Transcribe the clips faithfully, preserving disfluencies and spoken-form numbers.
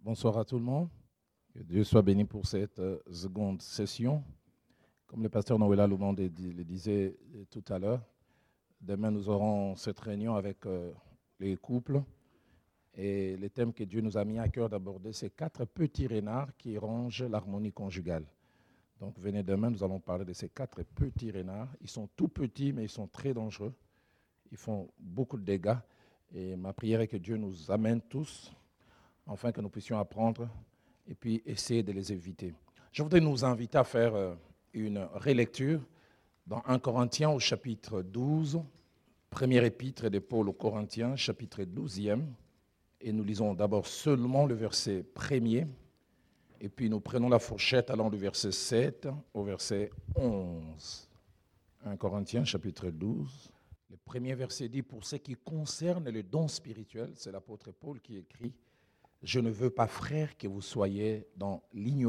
Bonsoir à tout le monde. Que Dieu soit béni pour cette euh, seconde session. Comme le pasteur Noëlla Loumande le disait tout à l'heure, demain nous aurons cette réunion avec euh, les couples. Et le thème que Dieu nous a mis à cœur d'aborder, c'est quatre petits renards qui rongent l'harmonie conjugale. Donc venez demain, nous allons parler de ces quatre petits renards. Ils sont tout petits, mais ils sont très dangereux. Ils font beaucoup de dégâts. Et ma prière est que Dieu nous amène tous, afin que nous puissions apprendre et puis essayer de les éviter. Je voudrais nous inviter à faire euh, une relecture dans un Corinthiens au chapitre douze, première épître de Paul aux Corinthiens, chapitre douzième. Et nous lisons d'abord seulement le verset premier, et puis nous prenons la fourchette allant du verset sept au verset onze. un Corinthiens, chapitre douze. Le premier verset dit, pour ce qui concerne le don spirituel, c'est l'apôtre Paul qui écrit, « Je ne veux pas, frères, que vous soyez dans l'ignorance. »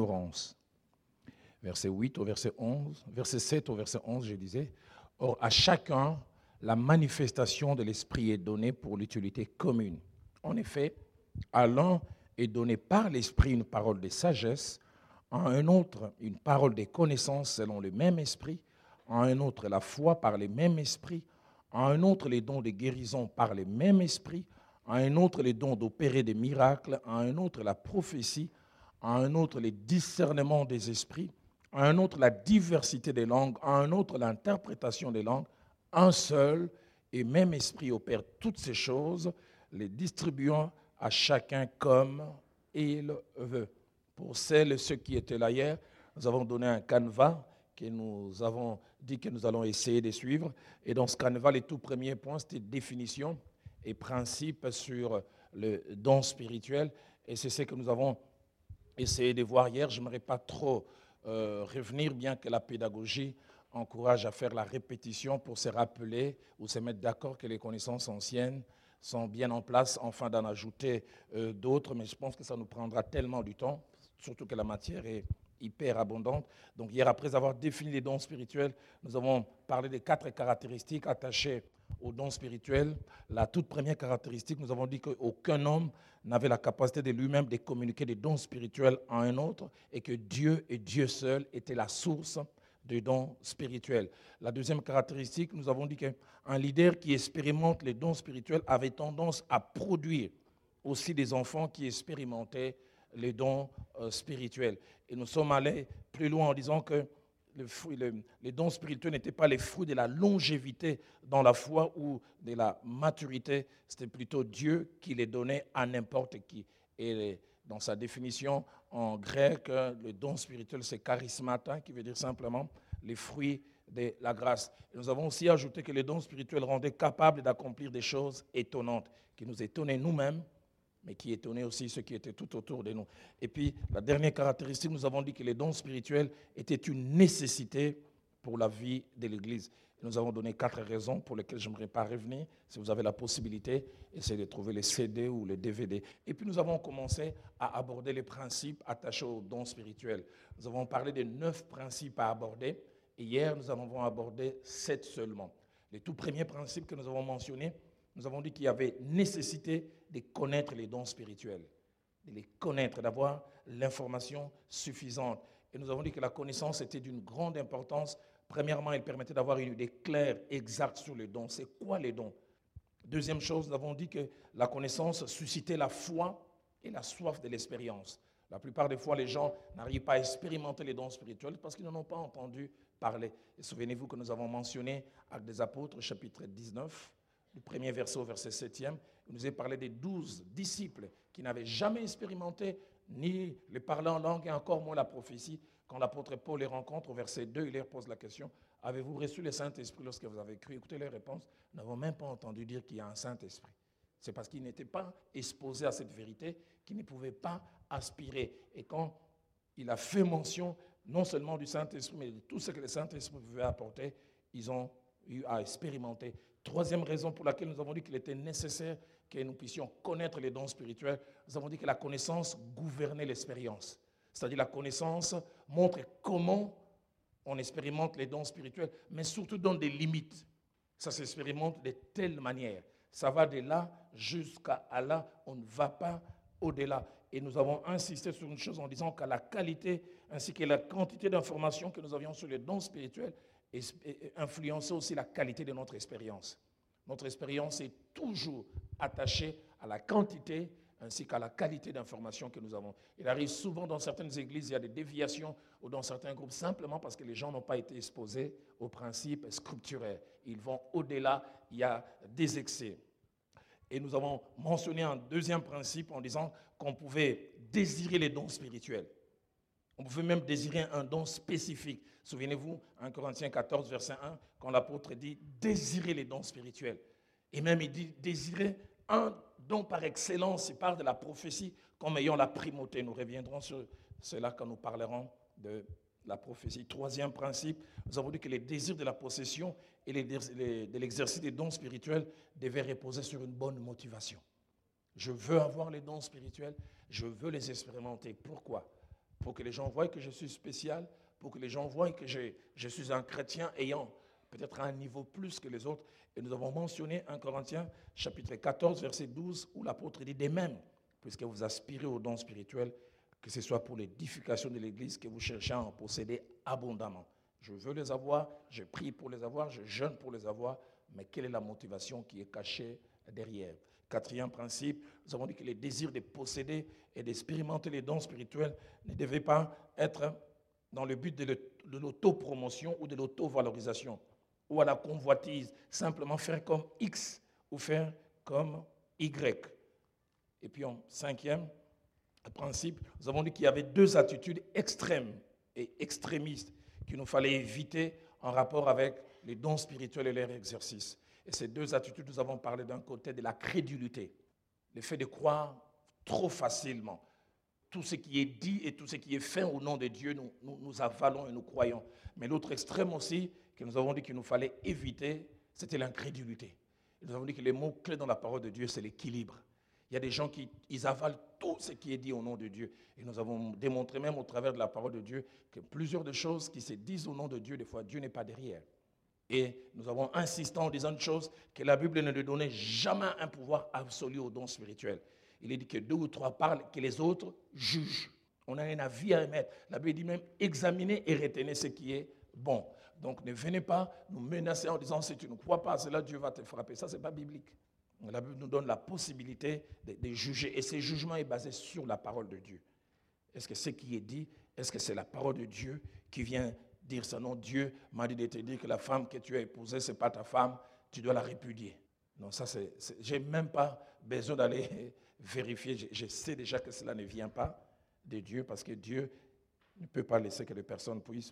Verset huit au verset onze, verset sept au verset onze, je disais, « Or, à chacun, la manifestation de l'Esprit est donnée pour l'utilité commune. En effet, à l'un est donnée par l'Esprit une parole de sagesse, à un autre une parole de connaissance selon le même Esprit, à un autre la foi par le même Esprit, à un autre les dons de guérison par le même Esprit, à un autre les dons d'opérer des miracles, à un autre la prophétie, à un autre les discernements des esprits, à un autre la diversité des langues, à un autre l'interprétation des langues. Un seul et même Esprit opère toutes ces choses, les distribuant à chacun comme il veut. » Pour celles et ceux qui étaient là hier, nous avons donné un canevas que nous avons dit que nous allons essayer de suivre. Et dans ce canevas, les tout premiers points, c'était définition et principes sur le don spirituel. Et c'est ce que nous avons essayé de voir hier. Je n'aimerais pas trop euh, revenir, bien que la pédagogie encourage à faire la répétition pour se rappeler ou se mettre d'accord que les connaissances anciennes sont bien en place, enfin d'en ajouter euh, d'autres. Mais je pense que ça nous prendra tellement du temps, surtout que la matière est hyper abondante. Donc hier, après avoir défini les dons spirituels, nous avons parlé des quatre caractéristiques attachées aux dons spirituels. La toute première caractéristique, nous avons dit qu'aucun homme n'avait la capacité de lui-même de communiquer des dons spirituels à un autre et que Dieu et Dieu seul étaient la source des dons spirituels. La deuxième caractéristique, nous avons dit qu'un leader qui expérimente les dons spirituels avait tendance à produire aussi des enfants qui expérimentaient les dons euh, spirituels. Et nous sommes allés plus loin en disant que le fruit, le, les dons spirituels n'étaient pas les fruits de la longévité dans la foi ou de la maturité, c'était plutôt Dieu qui les donnait à n'importe qui. Et les, dans sa définition en grec, le don spirituel c'est charismata, qui veut dire simplement les fruits de la grâce. Et nous avons aussi ajouté que les dons spirituels rendaient capables d'accomplir des choses étonnantes, qui nous étonnaient nous-mêmes, mais qui étonnait aussi ceux qui étaient tout autour de nous. Et puis, la dernière caractéristique, nous avons dit que les dons spirituels étaient une nécessité pour la vie de l'Église. Et nous avons donné quatre raisons pour lesquelles je n'aimerais pas revenir. Si vous avez la possibilité, essayez de trouver les C D ou les D V D. Et puis, nous avons commencé à aborder les principes attachés aux dons spirituels. Nous avons parlé de neuf principes à aborder. Et hier, nous en avons abordé sept seulement. Les tout premiers principes que nous avons mentionnés, nous avons dit qu'il y avait nécessité de connaître les dons spirituels, de les connaître, d'avoir l'information suffisante. Et nous avons dit que la connaissance était d'une grande importance. Premièrement, elle permettait d'avoir une idée claire, exacte sur les dons. C'est quoi les dons? Deuxième chose, nous avons dit que la connaissance suscitait la foi et la soif de l'expérience. La plupart des fois, les gens n'arrivent pas à expérimenter les dons spirituels parce qu'ils n'en ont pas entendu parler. Et souvenez-vous que nous avons mentionné Actes des Apôtres, chapitre dix-neuf, du premier verset au verset septième, il nous est parlé des douze disciples qui n'avaient jamais expérimenté ni le parler en langue et encore moins la prophétie. Quand l'apôtre Paul les rencontre, au verset deux, il leur pose la question, « Avez-vous reçu le Saint-Esprit lorsque vous avez cru ?» Écoutez les réponses, nous n'avons même pas entendu dire qu'il y a un Saint-Esprit. C'est parce qu'ils n'étaient pas exposés à cette vérité qu'ils ne pouvaient pas aspirer. Et quand il a fait mention non seulement du Saint-Esprit, mais de tout ce que le Saint-Esprit pouvait apporter, ils ont eu à expérimenter. Troisième raison pour laquelle nous avons dit qu'il était nécessaire que nous puissions connaître les dons spirituels, nous avons dit que la connaissance gouvernait l'expérience. C'est-à-dire la connaissance montre comment on expérimente les dons spirituels, mais surtout dans des limites. Ça s'expérimente de telle manière. Ça va de là jusqu'à là, on ne va pas au-delà. Et nous avons insisté sur une chose en disant qu'à la qualité ainsi que la quantité d'informations que nous avions sur les dons spirituels influençait aussi la qualité de notre expérience. Notre expérience est toujours attachée à la quantité ainsi qu'à la qualité d'informations que nous avons. Il arrive souvent dans certaines églises, il y a des déviations ou dans certains groupes simplement parce que les gens n'ont pas été exposés aux principes scripturaires. Ils vont au-delà, il y a des excès. Et nous avons mentionné un deuxième principe en disant qu'on pouvait désirer les dons spirituels. On pouvait même désirer un don spécifique. Souvenez-vous, un Corinthiens quatorze, verset un, quand l'apôtre dit « désirer les dons spirituels ». Et même il dit « désirer un don par excellence ». Il parle de la prophétie comme ayant la primauté. Nous reviendrons sur cela quand nous parlerons de la prophétie. Troisième principe, nous avons dit que les désirs de la possession et les, les, de l'exercice des dons spirituels devaient reposer sur une bonne motivation. Je veux avoir les dons spirituels, je veux les expérimenter. Pourquoi ? Pour que les gens voient que je suis spécial, pour que les gens voient que je, je suis un chrétien ayant peut-être un niveau plus que les autres. Et nous avons mentionné un Corinthiens chapitre quatorze, verset douze, où l'apôtre dit « de même, puisque vous aspirez aux dons spirituels, que ce soit pour l'édification de l'Église, que vous cherchez à en posséder abondamment. Je veux les avoir, je prie pour les avoir, je jeûne pour les avoir, mais quelle est la motivation qui est cachée derrière ? Quatrième principe, nous avons dit que les désirs de posséder et d'expérimenter les dons spirituels ne devaient pas être dans le but de l'autopromotion ou de l'autovalorisation ou à la convoitise, simplement faire comme X ou faire comme Y. Et puis en cinquième principe, nous avons dit qu'il y avait deux attitudes extrêmes et extrémistes qu'il nous fallait éviter en rapport avec les dons spirituels et leur exercice. Et ces deux attitudes, nous avons parlé d'un côté de la crédulité, le fait de croire trop facilement. Tout ce qui est dit et tout ce qui est fait au nom de Dieu, nous, nous, nous avalons et nous croyons. Mais l'autre extrême aussi, que nous avons dit qu'il nous fallait éviter, c'était l'incrédulité. Nous avons dit que les mots clés dans la parole de Dieu, c'est l'équilibre. Il y a des gens qui ils avalent tout ce qui est dit au nom de Dieu. Et nous avons démontré même au travers de la parole de Dieu que plusieurs de choses qui se disent au nom de Dieu, des fois, Dieu n'est pas derrière. Et nous avons insisté en disant une chose, que la Bible ne lui donnait jamais un pouvoir absolu aux dons spirituels. Il est dit que deux ou trois parlent, que les autres jugent. On a un avis à émettre. La Bible dit même, examinez et retenez ce qui est bon. Donc ne venez pas nous menacer en disant, si tu ne crois pas à cela, Dieu va te frapper. Ça, ce n'est pas biblique. La Bible nous donne la possibilité de, de juger. Et ce jugement est basé sur la parole de Dieu. Est-ce que ce qui est dit, est-ce que c'est la parole de Dieu qui vient dire ça? Non, Dieu m'a dit de te dire que la femme que tu as épousée, ce n'est pas ta femme, tu dois la répudier. Non, ça, c'est, c'est, je n'ai même pas besoin d'aller vérifier. Je, je sais déjà que cela ne vient pas de Dieu parce que Dieu ne peut pas laisser que les personnes puissent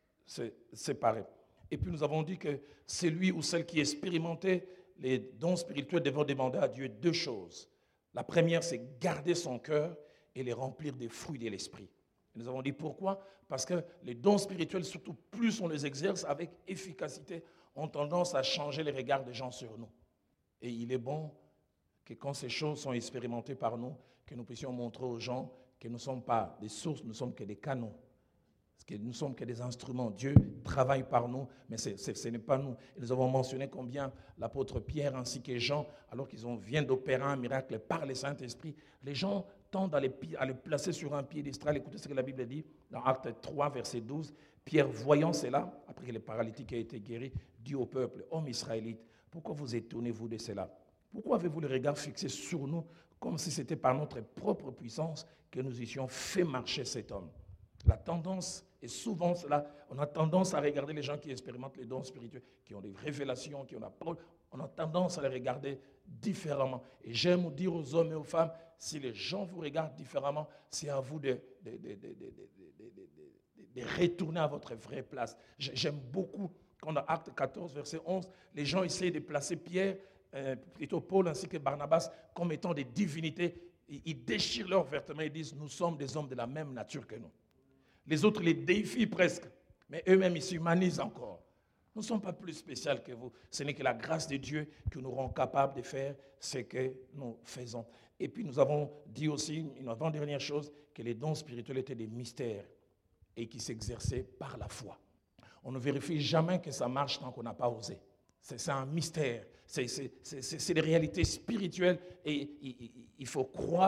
se séparer. Et puis nous avons dit que celui ou celle qui expérimentait les dons spirituels devant demander à Dieu deux choses. La première, c'est garder son cœur et les remplir des fruits de l'esprit. Et nous avons dit pourquoi? Parce que les dons spirituels, surtout plus on les exerce avec efficacité, ont tendance à changer les regards des gens sur nous. Et il est bon que quand ces choses sont expérimentées par nous, que nous puissions montrer aux gens que nous ne sommes pas des sources, nous ne sommes que des canaux. Parce que nous ne sommes que des instruments. Dieu travaille par nous, mais c'est, c'est, ce n'est pas nous. Et nous avons mentionné combien l'apôtre Pierre ainsi que Jean, alors qu'ils ont, viennent d'opérer un miracle par le Saint-Esprit, les gens tendent à les, à les placer sur un piédestal. Écoutez ce que la Bible dit dans Acte trois, verset douze. Pierre, voyant cela, après que le paralytique a été guéri, dit au peuple, « Hommes israélites, pourquoi vous étonnez-vous de cela? Pourquoi avez-vous le regard fixé sur nous comme si c'était par notre propre puissance que nous eussions fait marcher cet homme ?» La tendance est souvent cela. On a tendance à regarder les gens qui expérimentent les dons spirituels, qui ont des révélations, qui ont la parole. On a tendance à les regarder différemment. Et j'aime dire aux hommes et aux femmes, si les gens vous regardent différemment, c'est à vous de, de, de, de, de, de, de, de retourner à votre vraie place. J'aime beaucoup quand dans Acte quatorze, verset onze, les gens essayent de placer Pierre, euh, plutôt Paul ainsi que Barnabas, comme étant des divinités. Ils déchirent leurs vêtements et disent, nous sommes des hommes de la même nature que nous. Les autres les déifient presque, mais eux-mêmes, ils s'humanisent encore. Nous ne sommes pas plus spéciaux que vous. Ce n'est que la grâce de Dieu qui nous rend capables de faire ce que nous faisons. Et puis nous avons dit aussi, une avant-dernière chose, que les dons spirituels étaient des mystères et qui s'exerçaient par la foi. On ne vérifie jamais que ça marche tant qu'on n'a pas osé. C'est, c'est un mystère, c'est, c'est, c'est, c'est des réalités spirituelles et il, il faut croire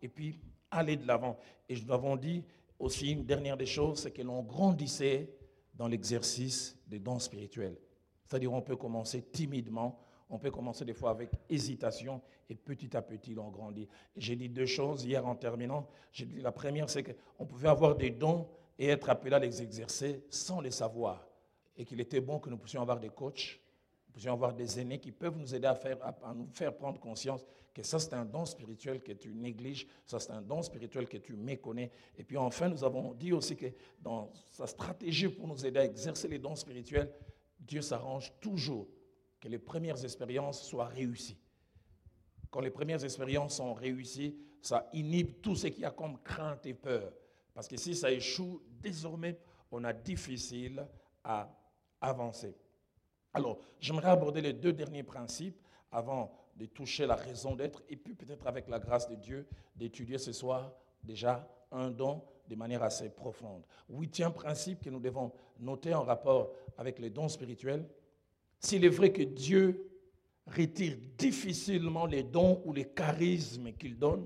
et puis aller de l'avant. Et nous avons dit aussi, une dernière des choses, c'est que l'on grandissait dans l'exercice des dons spirituels. C'est-à-dire on peut commencer timidement, on peut commencer des fois avec hésitation, et petit à petit, l'on grandit. Et j'ai dit deux choses hier en terminant. J'ai dit, la première, c'est qu'on pouvait avoir des dons et être appelé à les exercer sans les savoir. Et qu'il était bon que nous puissions avoir des coachs, nous puissions avoir des aînés qui peuvent nous aider à, faire, à nous faire prendre conscience que ça, c'est un don spirituel que tu négliges, ça, c'est un don spirituel que tu méconnais. Et puis enfin, nous avons dit aussi que dans sa stratégie pour nous aider à exercer les dons spirituels, Dieu s'arrange toujours que les premières expériences soient réussies. Quand les premières expériences sont réussies, ça inhibe tout ce qu'il y a comme crainte et peur. Parce que si ça échoue, désormais, on a difficile à avancer. Alors, j'aimerais aborder les deux derniers principes avant de toucher la raison d'être et puis peut-être avec la grâce de Dieu d'étudier ce soir déjà un don de manière assez profonde. Huitième principe que nous devons noter en rapport avec les dons spirituels, s'il est vrai que Dieu retire difficilement les dons ou les charismes qu'il donne,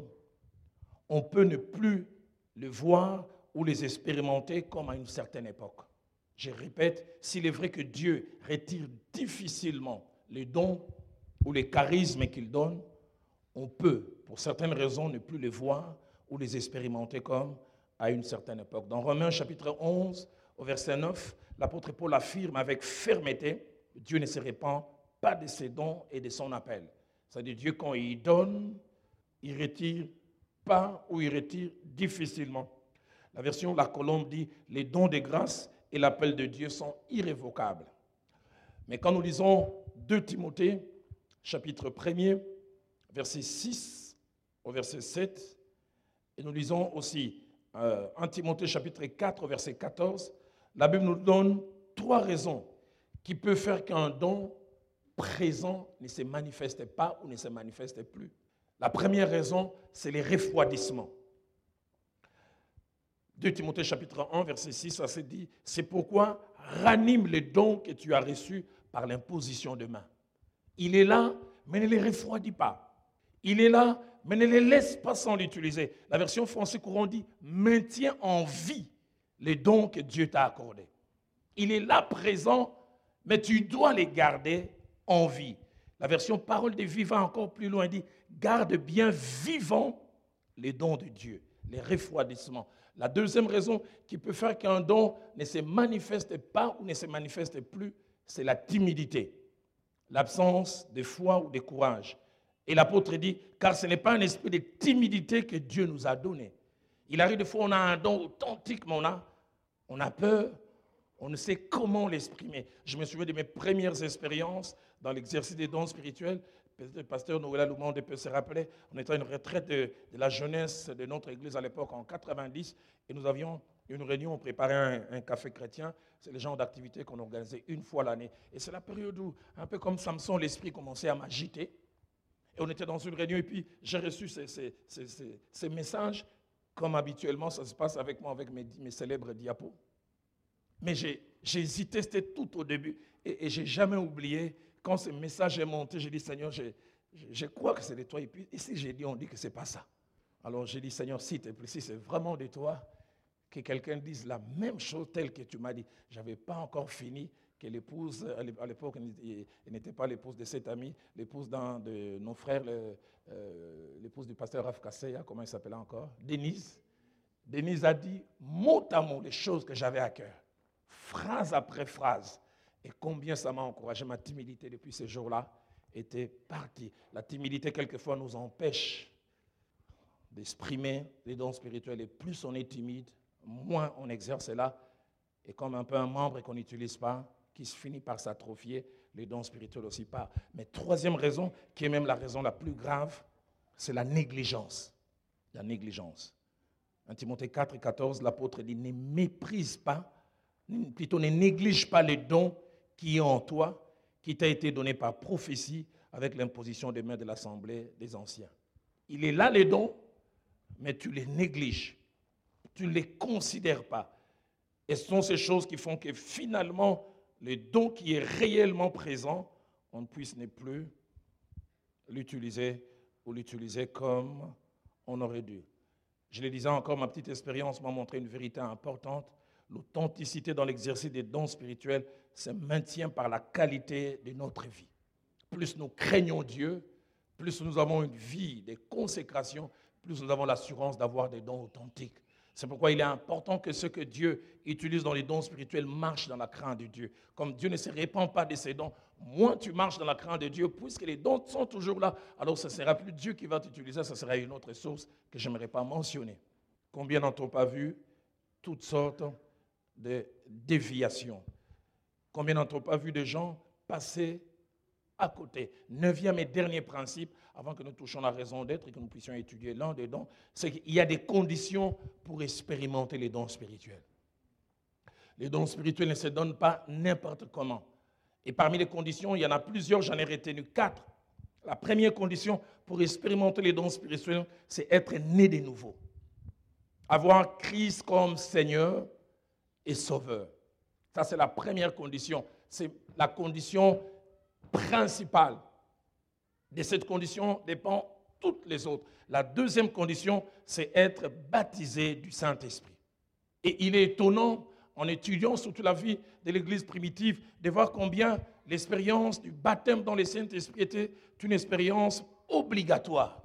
on peut ne plus les voir ou les expérimenter comme à une certaine époque. Je répète, s'il est vrai que Dieu retire difficilement les dons ou les charismes qu'il donne, on peut, pour certaines raisons, ne plus les voir ou les expérimenter comme à une certaine époque. Dans Romains chapitre onze, au verset neuf, l'apôtre Paul affirme avec fermeté, Dieu ne se répand pas de ses dons et de son appel. C'est-à-dire Dieu, quand il donne, il retire pas ou il retire difficilement. La version La Colombe dit, les dons de grâce et l'appel de Dieu sont irrévocables. Mais quand nous lisons deux Timothée, chapitre premier, verset six au verset sept, et nous lisons aussi euh, un Timothée, chapitre quatre, verset quatorze, la Bible nous donne trois raisons qui peuvent faire qu'un don présent ne se manifeste pas ou ne se manifeste plus. La première raison, c'est les refroidissements. deux Timothée chapitre un, verset six, ça se dit, c'est pourquoi ranime les dons que tu as reçus par l'imposition de main. Il est là, mais ne les refroidit pas. Il est là, mais ne les laisse pas sans l'utiliser. La version française courant dit, maintiens en vie les dons que Dieu t'a accordés. Il est là présent, mais tu dois les garder en vie. La version Parole des vivants encore plus loin dit, garde bien vivants les dons de Dieu, les refroidissements. La deuxième raison qui peut faire qu'un don ne se manifeste pas ou ne se manifeste plus, c'est la timidité, l'absence de foi ou de courage. Et l'apôtre dit, car ce n'est pas un esprit de timidité que Dieu nous a donné. Il arrive des fois, on a un don authentique, mais on a, on a peur, on ne sait comment l'exprimer. Je me souviens de mes premières expériences dans l'exercice des dons spirituels. Le pasteur Noël Loumonde peut se rappeler, on était à une retraite de, de la jeunesse de notre église à l'époque en quatre-vingt-dix, et nous avions une réunion, on préparait un, un café chrétien. C'est le genre d'activité qu'on organisait une fois l'année. Et c'est la période où, un peu comme Samson, l'esprit commençait à m'agiter. Et on était dans une réunion, et puis j'ai reçu ces, ces, ces, ces, ces messages, comme habituellement ça se passe avec moi, avec mes, mes célèbres diapos. Mais j'ai, j'ai hésité, c'était tout au début, et, et je n'ai jamais oublié. Quand ce message est monté, j'ai dit, Seigneur, je, je, je crois que c'est de toi. Et puis ici, j'ai dit, on dit que ce n'est pas ça. Alors j'ai dit, Seigneur, s'il te plaît, si c'est vraiment de toi, que quelqu'un dise la même chose telle que tu m'as dit. Je n'avais pas encore fini, que l'épouse, à l'époque, elle n'était pas l'épouse de cet ami, l'épouse d'un de nos frères, le, euh, l'épouse du pasteur Raph Kasseya, comment il s'appelait encore, Denise. Denise a dit mot à mot les choses que j'avais à cœur, phrase après phrase. Et combien ça m'a encouragé, ma timidité depuis ce jour-là était partie. La timidité, quelquefois, nous empêche d'exprimer les dons spirituels. Et plus on est timide, moins on exerce cela. Et comme un peu un membre qu'on n'utilise pas, qui se finit par s'atrophier, les dons spirituels aussi pas. Mais troisième raison, qui est même la raison la plus grave, c'est la négligence. La négligence. En Timothée quatre et quatorze, l'apôtre dit, ne méprise pas, plutôt ne néglige pas les dons qui est en toi, qui t'a été donné par prophétie avec l'imposition des mains de l'Assemblée des anciens. Il est là les dons, mais tu les négliges. Tu ne les considères pas. Et ce sont ces choses qui font que finalement, le don qui est réellement présent, on ne puisse ne plus l'utiliser ou l'utiliser comme on aurait dû. Je le disais encore, ma petite expérience m'a montré une vérité importante. L'authenticité dans l'exercice des dons spirituels se maintient par la qualité de notre vie. Plus nous craignons Dieu, plus nous avons une vie de consécration, plus nous avons l'assurance d'avoir des dons authentiques. C'est pourquoi il est important que ce que Dieu utilise dans les dons spirituels marche dans la crainte de Dieu. Comme Dieu ne se répand pas de ses dons, moins tu marches dans la crainte de Dieu, puisque les dons sont toujours là, alors ce ne sera plus Dieu qui va t'utiliser, ce sera une autre source que je n'aimerais pas mentionner. Combien n'ont-on pas vu toutes sortes de déviations? Combien n'ont-on pas vu de gens passer à côté? Neuvième et dernier principe, avant que nous touchions la raison d'être et que nous puissions étudier l'un des dons, c'est qu'il y a des conditions pour expérimenter les dons spirituels. Les dons spirituels ne se donnent pas n'importe comment. Et parmi les conditions, il y en a plusieurs, j'en ai retenu quatre. La première condition pour expérimenter les dons spirituels, c'est être né de nouveau. Avoir Christ comme Seigneur et Sauveur. Ça, c'est la première condition. C'est la condition principale. De cette condition dépendent toutes les autres. La deuxième condition, c'est être baptisé du Saint-Esprit. Et il est étonnant, en étudiant surtout la vie de l'Église primitive, de voir combien l'expérience du baptême dans le Saint-Esprit était une expérience obligatoire.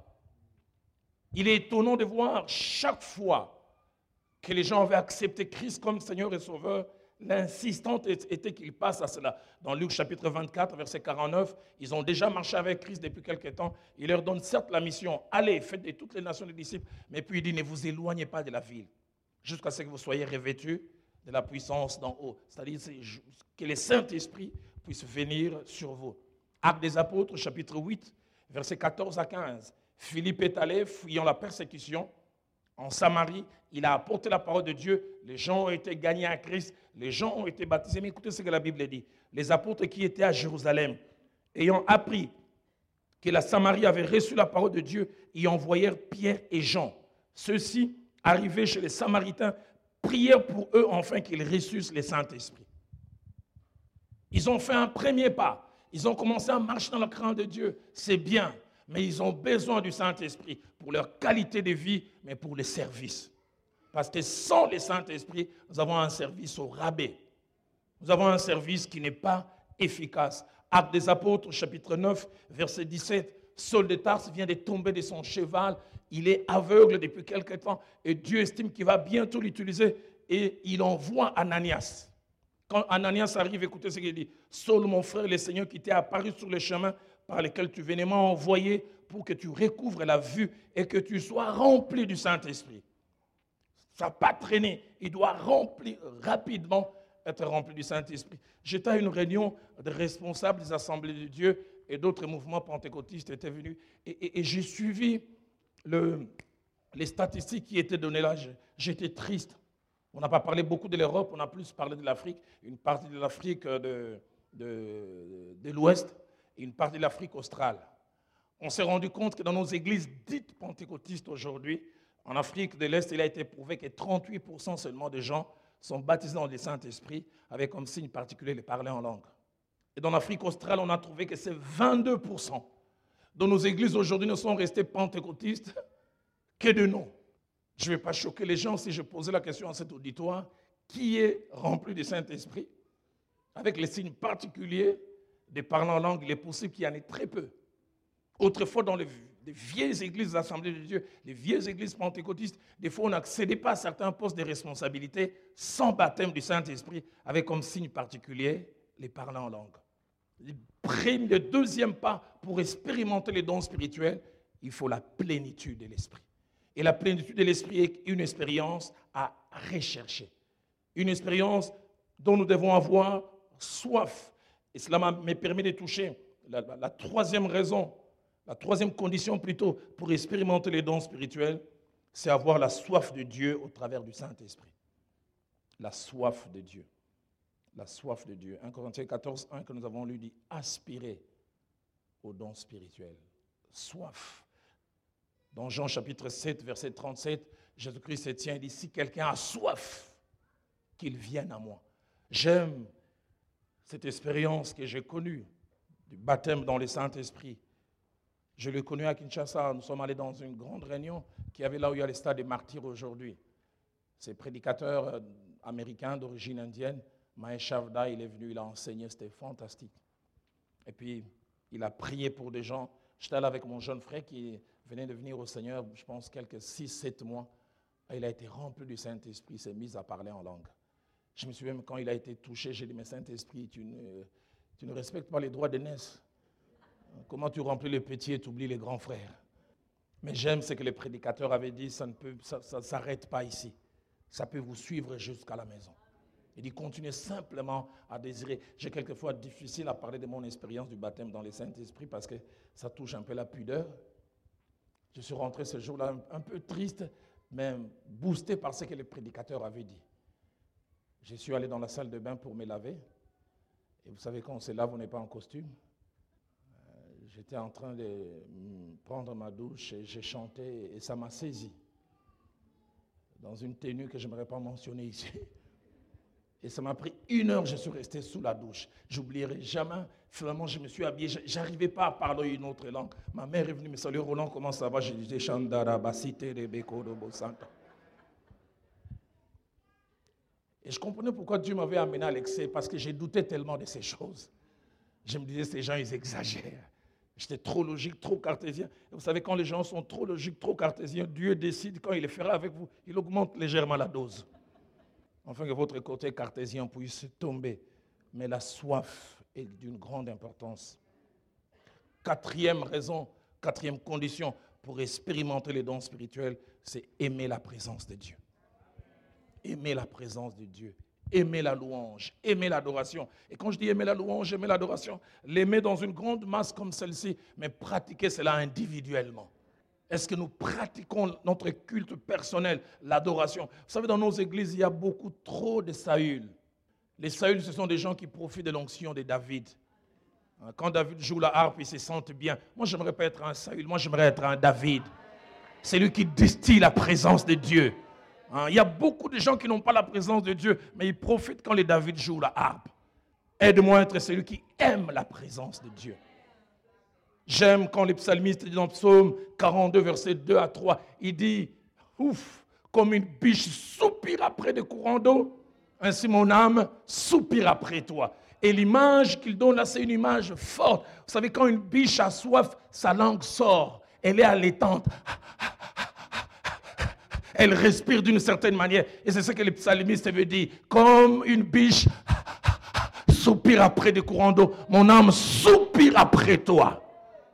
Il est étonnant de voir chaque fois que les gens avaient accepté Christ comme Seigneur et Sauveur, l'insistante était qu'ils passent à cela. Dans Luc chapitre vingt-quatre, verset quarante-neuf, ils ont déjà marché avec Christ depuis quelque temps. Il leur donne certes la mission, allez, faites de toutes les nations des disciples, mais puis il dit, ne vous éloignez pas de la ville, jusqu'à ce que vous soyez revêtus de la puissance d'en haut. C'est-à-dire que le Saint-Esprit puisse venir sur vous. Actes des Apôtres, chapitre huit, verset quatorze à quinze. Philippe est allé, fuyant la persécution, en Samarie, il a apporté la parole de Dieu, les gens ont été gagnés à Christ, les gens ont été baptisés. Mais écoutez ce que la Bible dit. Les apôtres qui étaient à Jérusalem, ayant appris que la Samarie avait reçu la parole de Dieu, y envoyèrent Pierre et Jean. Ceux-ci, arrivés chez les Samaritains, prièrent pour eux afin qu'ils reçussent le Saint-Esprit. Ils ont fait un premier pas. Ils ont commencé à marcher dans la crainte de Dieu. C'est bien. Mais ils ont besoin du Saint-Esprit pour leur qualité de vie, mais pour le service. Parce que sans le Saint-Esprit, nous avons un service au rabais. Nous avons un service qui n'est pas efficace. Actes des Apôtres, chapitre neuf, verset dix-sept. Saul de Tarse vient de tomber de son cheval. Il est aveugle depuis quelque temps et Dieu estime qu'il va bientôt l'utiliser et il envoie Ananias. Quand Ananias arrive, écoutez ce qu'il dit. Saul, mon frère, le Seigneur qui t'est apparu sur le chemin par lequel tu venais m'a envoyé pour que tu recouvres la vue et que tu sois rempli du Saint-Esprit. Ça n'a pas traîné. Il doit remplir rapidement, être rempli du Saint-Esprit. J'étais à une réunion de responsables des assemblées de Dieu et d'autres mouvements pentecôtistes étaient venus. Et, et, et j'ai suivi le, les statistiques qui étaient données là. J'étais triste. On n'a pas parlé beaucoup de l'Europe, on a plus parlé de l'Afrique, une partie de l'Afrique de, de, de l'Ouest et une partie de l'Afrique australe. On s'est rendu compte que dans nos églises dites pentecôtistes aujourd'hui, en Afrique de l'Est, il a été prouvé que trente-huit pour cent seulement des gens sont baptisés dans le Saint-Esprit avec comme signe particulier le parler en langue. Et dans l'Afrique australe, on a trouvé que c'est vingt-deux pour cent. Dans nos églises aujourd'hui ne sont restés pentecôtistes que de nom. Je ne vais pas choquer les gens si je posais la question à cet auditoire, qui est rempli du Saint-Esprit? Avec les signes particuliers de parler en langue, il est possible qu'il y en ait très peu. Autrefois, dans les, les vieilles églises d'Assemblée de Dieu, les vieilles églises pentecôtistes, des fois, on n'accédait pas à certains postes de responsabilité sans baptême du Saint-Esprit, avec comme signe particulier les parler en langue. Le deuxième pas pour expérimenter les dons spirituels, il faut la plénitude de l'Esprit. Et la plénitude de l'Esprit est une expérience à rechercher. Une expérience dont nous devons avoir soif. Et cela me permet de toucher la, la, la troisième raison, la troisième condition plutôt pour expérimenter les dons spirituels, c'est avoir la soif de Dieu au travers du Saint-Esprit. La soif de Dieu. La soif de Dieu. un Corinthiens quatorze, un que nous avons lu dit « aspirer aux dons spirituels ». Soif. Dans Jean chapitre sept, verset trente-sept, Jésus-Christ se tient et dit « si quelqu'un a soif, qu'il vienne à moi ». J'aime cette expérience que j'ai connue du baptême dans le Saint-Esprit. Je l'ai connu à Kinshasa. Nous sommes allés dans une grande réunion qui avait là où il y a le stade des martyrs aujourd'hui. Ces prédicateurs américains d'origine indienne, Mahesh Chavda, il est venu, il a enseigné, c'était fantastique. Et puis, il a prié pour des gens. J'étais là avec mon jeune frère qui venait de venir au Seigneur, je pense, quelques six sept mois. Et il a été rempli du Saint-Esprit, il s'est mis à parler en langue. Je me souviens, quand il a été touché, j'ai dit, mais Saint-Esprit, tu ne, tu ne respectes pas les droits d'aînesse. Comment tu remplis les petits et tu oublies les grands frères? Mais j'aime ce que les prédicateurs avaient dit, ça ne peut, ça, ça ne s'arrête pas ici. Ça peut vous suivre jusqu'à la maison. Il dit, continuez simplement à désirer. J'ai quelquefois difficile à parler de mon expérience du baptême dans le Saint-Esprit parce que ça touche un peu la pudeur. Je suis rentré ce jour-là un, un peu triste, mais boosté par ce que les prédicateurs avaient dit. Je suis allé dans la salle de bain pour me laver. Et vous savez, quand on se lave, on n'est pas en costume. Euh, j'étais en train de prendre ma douche et j'ai chanté et ça m'a saisi. Dans une tenue que je n'aimerais pas mentionner ici. Et ça m'a pris une heure, je suis resté sous la douche. J'oublierai jamais. Finalement, je me suis habillé. Je n'arrivais pas à parler une autre langue. Ma mère est venue me saluer. Roland, comment ça va? Je disais Chandara, Basite, Rebeko, Bosanta. Et je comprenais pourquoi Dieu m'avait amené à l'excès, parce que j'ai douté tellement de ces choses. Je me disais, ces gens, ils exagèrent. J'étais trop logique, trop cartésien. Et vous savez, quand les gens sont trop logiques, trop cartésiens, Dieu décide, quand il les fera avec vous, il augmente légèrement la dose. Afin que votre côté cartésien puisse tomber. Mais la soif est d'une grande importance. Quatrième raison, quatrième condition pour expérimenter les dons spirituels, c'est aimer la présence de Dieu. Aimer la présence de Dieu. Aimer la louange, aimer l'adoration. Et quand je dis aimer la louange, aimer l'adoration, l'aimer dans une grande masse comme celle-ci, mais pratiquer cela individuellement. Est-ce que nous pratiquons notre culte personnel, l'adoration? Vous savez, dans nos églises, il y a beaucoup trop de Saül. Les Saül, ce sont des gens qui profitent de l'onction de David. Quand David joue la harpe, ils se sentent bien. Moi, je n'aimerais pas être un Saül, moi, j'aimerais être un David. C'est lui qui distille la présence de Dieu. Il y a beaucoup de gens qui n'ont pas la présence de Dieu, mais ils profitent quand les David jouent la harpe. Aide-moi à être celui qui aime la présence de Dieu. J'aime quand les psalmistes disent dans Psaume quarante-deux, versets deux à trois, il dit, ouf, comme une biche soupire après des courants d'eau, ainsi mon âme soupire après toi. Et l'image qu'il donne là, c'est une image forte. Vous savez, quand une biche a soif, sa langue sort, elle est allaitante. Elle respire d'une certaine manière. Et c'est ce que les psalmistes veulent dire. Comme une biche soupire après des courants d'eau, mon âme soupire après toi.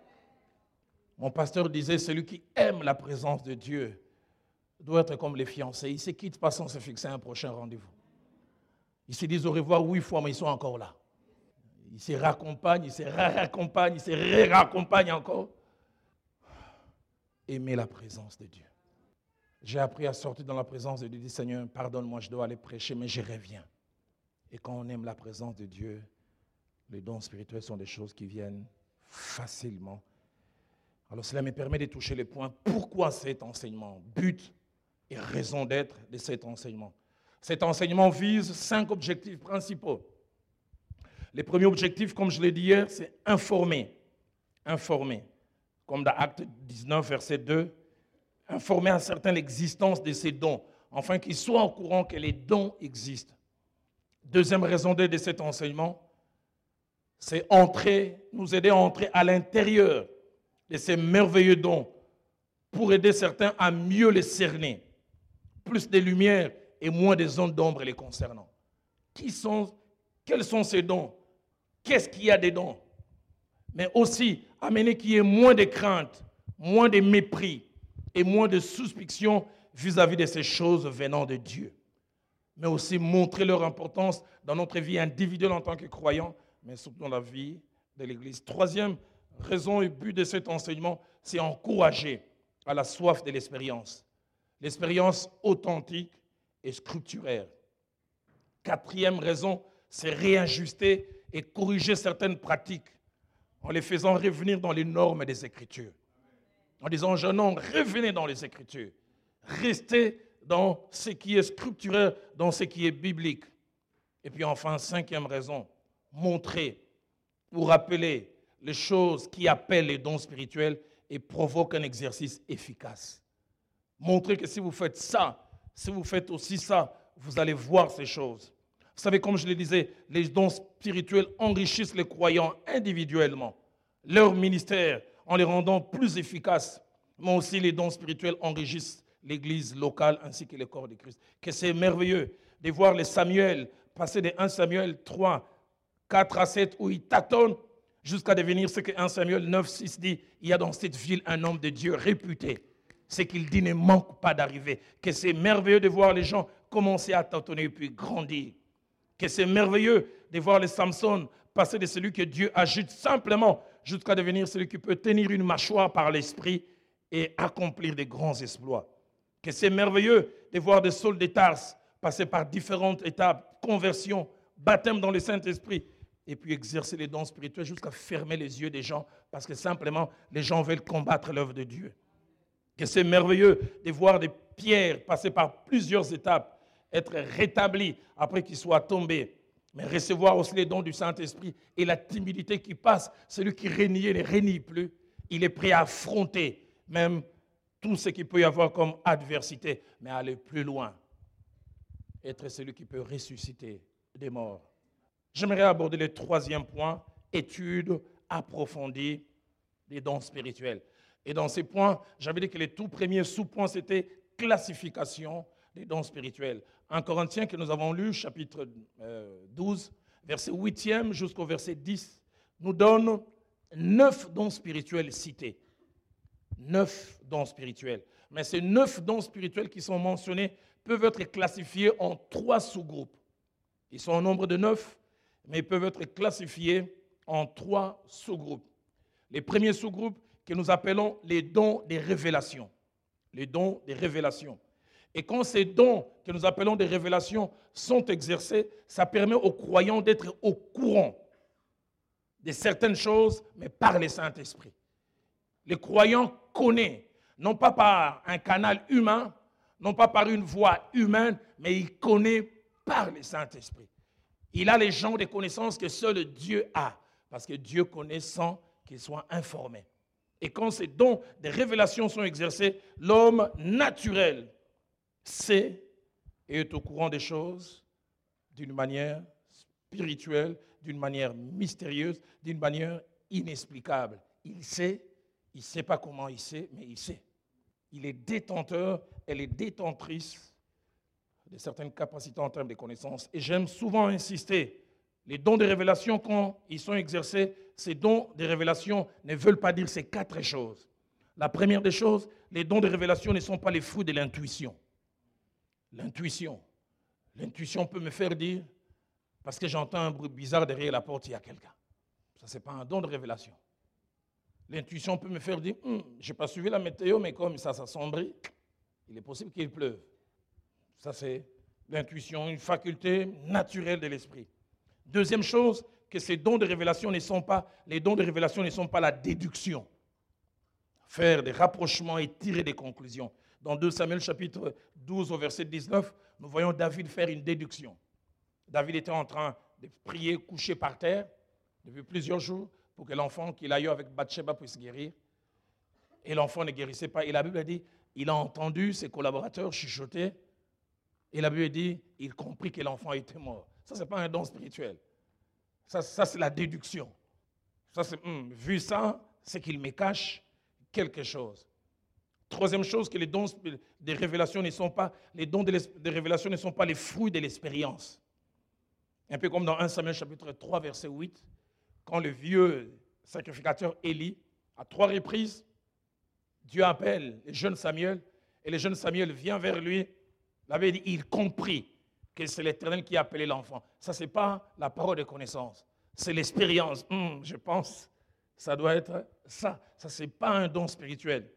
Mon pasteur disait, celui qui aime la présence de Dieu doit être comme les fiancés. Ils ne se quittent pas sans se fixer un prochain rendez-vous. Ils se disent au revoir huit fois, mais ils sont encore là. Ils se raccompagnent, ils se raccompagnent, ils se raccompagnent encore. Aimer la présence de Dieu. J'ai appris à sortir dans la présence de Dieu, dire Seigneur, pardonne-moi, je dois aller prêcher, mais je reviens. Et quand on aime la présence de Dieu, les dons spirituels sont des choses qui viennent facilement. Alors cela me permet de toucher les points. Pourquoi cet enseignement? But et raison d'être de cet enseignement. Cet enseignement vise cinq objectifs principaux. Les premiers objectifs, comme je l'ai dit hier, c'est informer. Informer. Comme dans Acte dix-neuf, verset deux. Informer à certains l'existence de ces dons, afin qu'ils soient au courant que les dons existent. Deuxième raison d'être de cet enseignement, c'est entrer, nous aider à entrer à l'intérieur de ces merveilleux dons pour aider certains à mieux les cerner. Plus de lumière et moins de zones d'ombre les concernant. Qui sont, quels sont ces dons? Qu'est-ce qu'il y a dedans? Mais aussi amener qu'il y ait moins de crainte, moins de mépris et moins de suspicion vis-à-vis de ces choses venant de Dieu. Mais aussi montrer leur importance dans notre vie individuelle en tant que croyants, mais surtout dans la vie de l'Église. Troisième raison et but de cet enseignement, c'est encourager à la soif de l'expérience. L'expérience authentique et scripturaire. Quatrième raison, c'est réajuster et corriger certaines pratiques en les faisant revenir dans les normes des Écritures. En disant, jeune homme, revenez dans les Écritures. Restez dans ce qui est scripturaire, dans ce qui est biblique. Et puis enfin, cinquième raison, montrer ou rappeler les choses qui appellent les dons spirituels et provoquent un exercice efficace. Montrez que si vous faites ça, si vous faites aussi ça, vous allez voir ces choses. Vous savez, comme je le disais, les dons spirituels enrichissent les croyants individuellement, leur ministère en les rendant plus efficaces, mais aussi les dons spirituels enrichissent l'Église locale ainsi que le corps de Christ. Que c'est merveilleux de voir les Samuel passer de un Samuel trois, quatre à sept où ils tâtonnent jusqu'à devenir ce que un Samuel neuf, six dit. Il y a dans cette ville un homme de Dieu réputé. Ce qu'il dit ne manque pas d'arriver. Que c'est merveilleux de voir les gens commencer à tâtonner puis grandir. Que c'est merveilleux de voir les Samson passer de celui que Dieu agite simplement jusqu'à devenir celui qui peut tenir une mâchoire par l'esprit et accomplir de grands exploits. Que c'est merveilleux de voir des Saul de Tarse passer par différentes étapes, conversion, baptême dans le Saint-Esprit, et puis exercer les dons spirituels jusqu'à fermer les yeux des gens parce que simplement les gens veulent combattre l'œuvre de Dieu. Que c'est merveilleux de voir des pierres passer par plusieurs étapes, être rétablies après qu'ils soient tombés, mais recevoir aussi les dons du Saint-Esprit et la timidité qui passe. Celui qui régnait ne renie plus. Il est prêt à affronter même tout ce qu'il peut y avoir comme adversité, mais aller plus loin. Être celui qui peut ressusciter des morts. J'aimerais aborder le troisième point, étude approfondie des dons spirituels. Et dans ces points, j'avais dit que les tout premiers sous-points, c'était classification des dons spirituels. un Corinthiens que nous avons lu, chapitre douze, verset huitième jusqu'au verset dix, nous donne neuf dons spirituels cités. Neuf dons spirituels. Mais ces neuf dons spirituels qui sont mentionnés peuvent être classifiés en trois sous-groupes. Ils sont au nombre de neuf, mais ils peuvent être classifiés en trois sous-groupes. Les premiers sous-groupes que nous appelons les dons des révélations. Les dons des révélations. Et quand ces dons que nous appelons des révélations sont exercés, ça permet aux croyants d'être au courant de certaines choses, mais par le Saint-Esprit. Le croyant connaît, non pas par un canal humain, non pas par une voie humaine, mais il connaît par le Saint-Esprit. Il a les genres de connaissances que seul Dieu a, parce que Dieu connaît sans qu'il soit informé. Et quand ces dons de révélation sont exercés, l'homme naturel sait et est au courant des choses d'une manière spirituelle, d'une manière mystérieuse, d'une manière inexplicable. Il sait, il ne sait pas comment il sait, mais il sait. Il est détenteur, elle est détentrice de certaines capacités en termes de connaissances. Et j'aime souvent insister, les dons de révélation, quand ils sont exercés, ces dons de révélation ne veulent pas dire ces quatre choses. La première des choses, les dons de révélation ne sont pas les fruits de l'intuition. L'intuition. L'intuition peut me faire dire, parce que j'entends un bruit bizarre derrière la porte, il y a quelqu'un. Ça, ce n'est pas un don de révélation. L'intuition peut me faire dire, hm, je n'ai pas suivi la météo, mais comme ça s'assombrit, il est possible qu'il pleuve. Ça, c'est l'intuition, une faculté naturelle de l'esprit. Deuxième chose, que ces dons de révélation ne sont pas, les dons de révélation ne sont pas la déduction. Faire des rapprochements et tirer des conclusions. Dans deux Samuel chapitre douze au verset dix-neuf, nous voyons David faire une déduction. David était en train de prier couché par terre depuis plusieurs jours pour que l'enfant qu'il a eu avec Bathsheba puisse guérir. Et l'enfant ne guérissait pas. Et la Bible dit, il a entendu ses collaborateurs chuchoter. Et la Bible dit, il comprit que l'enfant était mort. Ça, ce n'est pas un don spirituel. Ça, ça c'est la déduction. Ça, c'est, hum, vu ça, c'est qu'il me cache quelque chose. Troisième chose, que les dons de révélation ne sont pas, les dons de, de révélation ne sont pas les fruits de l'expérience. Un peu comme dans un Samuel chapitre trois, verset huit, quand le vieux sacrificateur Élie, à trois reprises, Dieu appelle le jeune Samuel, et le jeune Samuel vient vers lui. La Bible dit, il comprit que c'est l'Éternel qui a appelé l'enfant. Ça, ce n'est pas la parole de connaissance, c'est l'expérience. Hum, je pense, ça doit être ça. Ça, ce n'est pas un don spirituel.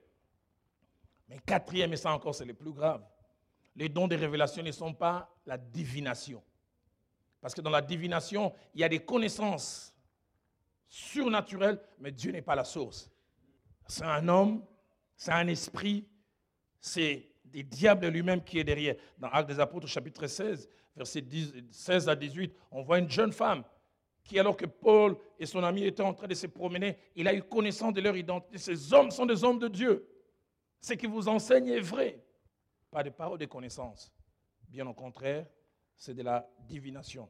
Mais quatrième, et ça encore, c'est le plus grave. Les dons de révélation ne sont pas la divination. Parce que dans la divination, il y a des connaissances surnaturelles, mais Dieu n'est pas la source. C'est un homme, c'est un esprit, c'est des diables lui-même qui est derrière. Dans Actes des Apôtres, chapitre seize, versets seize à dix-huit, on voit une jeune femme qui, alors que Paul et son ami étaient en train de se promener, il a eu connaissance de leur identité. Ces hommes sont des hommes de Dieu. Ce qu'ils vous enseignent est vrai. Pas de paroles de connaissance. Bien au contraire, c'est de la divination.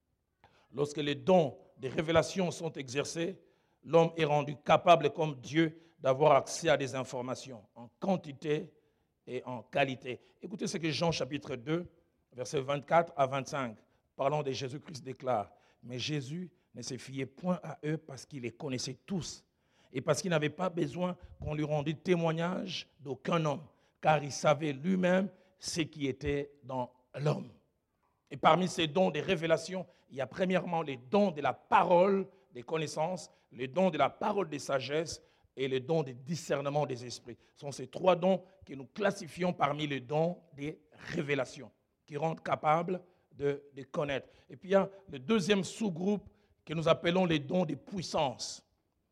Lorsque les dons de révélation sont exercés, l'homme est rendu capable comme Dieu d'avoir accès à des informations en quantité et en qualité. Écoutez ce que Jean chapitre deux, versets vingt-quatre à vingt-cinq, parlant de Jésus-Christ, déclare. Mais Jésus ne se fiait point à eux parce qu'il les connaissait tous et parce qu'il n'avait pas besoin qu'on lui rendît témoignage d'aucun homme, car il savait lui-même ce qui était dans l'homme. Et parmi ces dons de révélation, il y a premièrement les dons de la parole des connaissances, les dons de la parole des sagesses et les dons de discernement des esprits. Ce sont ces trois dons que nous classifions parmi les dons des révélations, qui rendent capables de, de connaître. Et puis il y a le deuxième sous-groupe que nous appelons les dons de puissance.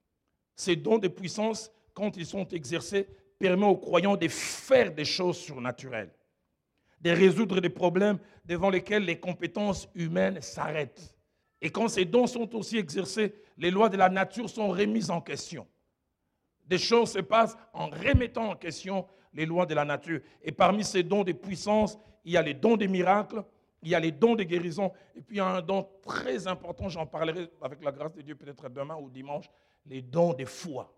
Ces dons de puissance, quand ils sont exercés, permettent aux croyants de faire des choses surnaturelles, de résoudre des problèmes devant lesquels les compétences humaines s'arrêtent. Et quand ces dons sont aussi exercés, les lois de la nature sont remises en question. Des choses se passent en remettant en question les lois de la nature. Et parmi ces dons de puissance, il y a les dons des miracles, il y a les dons de guérison, et puis il y a un don très important, j'en parlerai avec la grâce de Dieu peut-être demain ou dimanche, les dons de foi.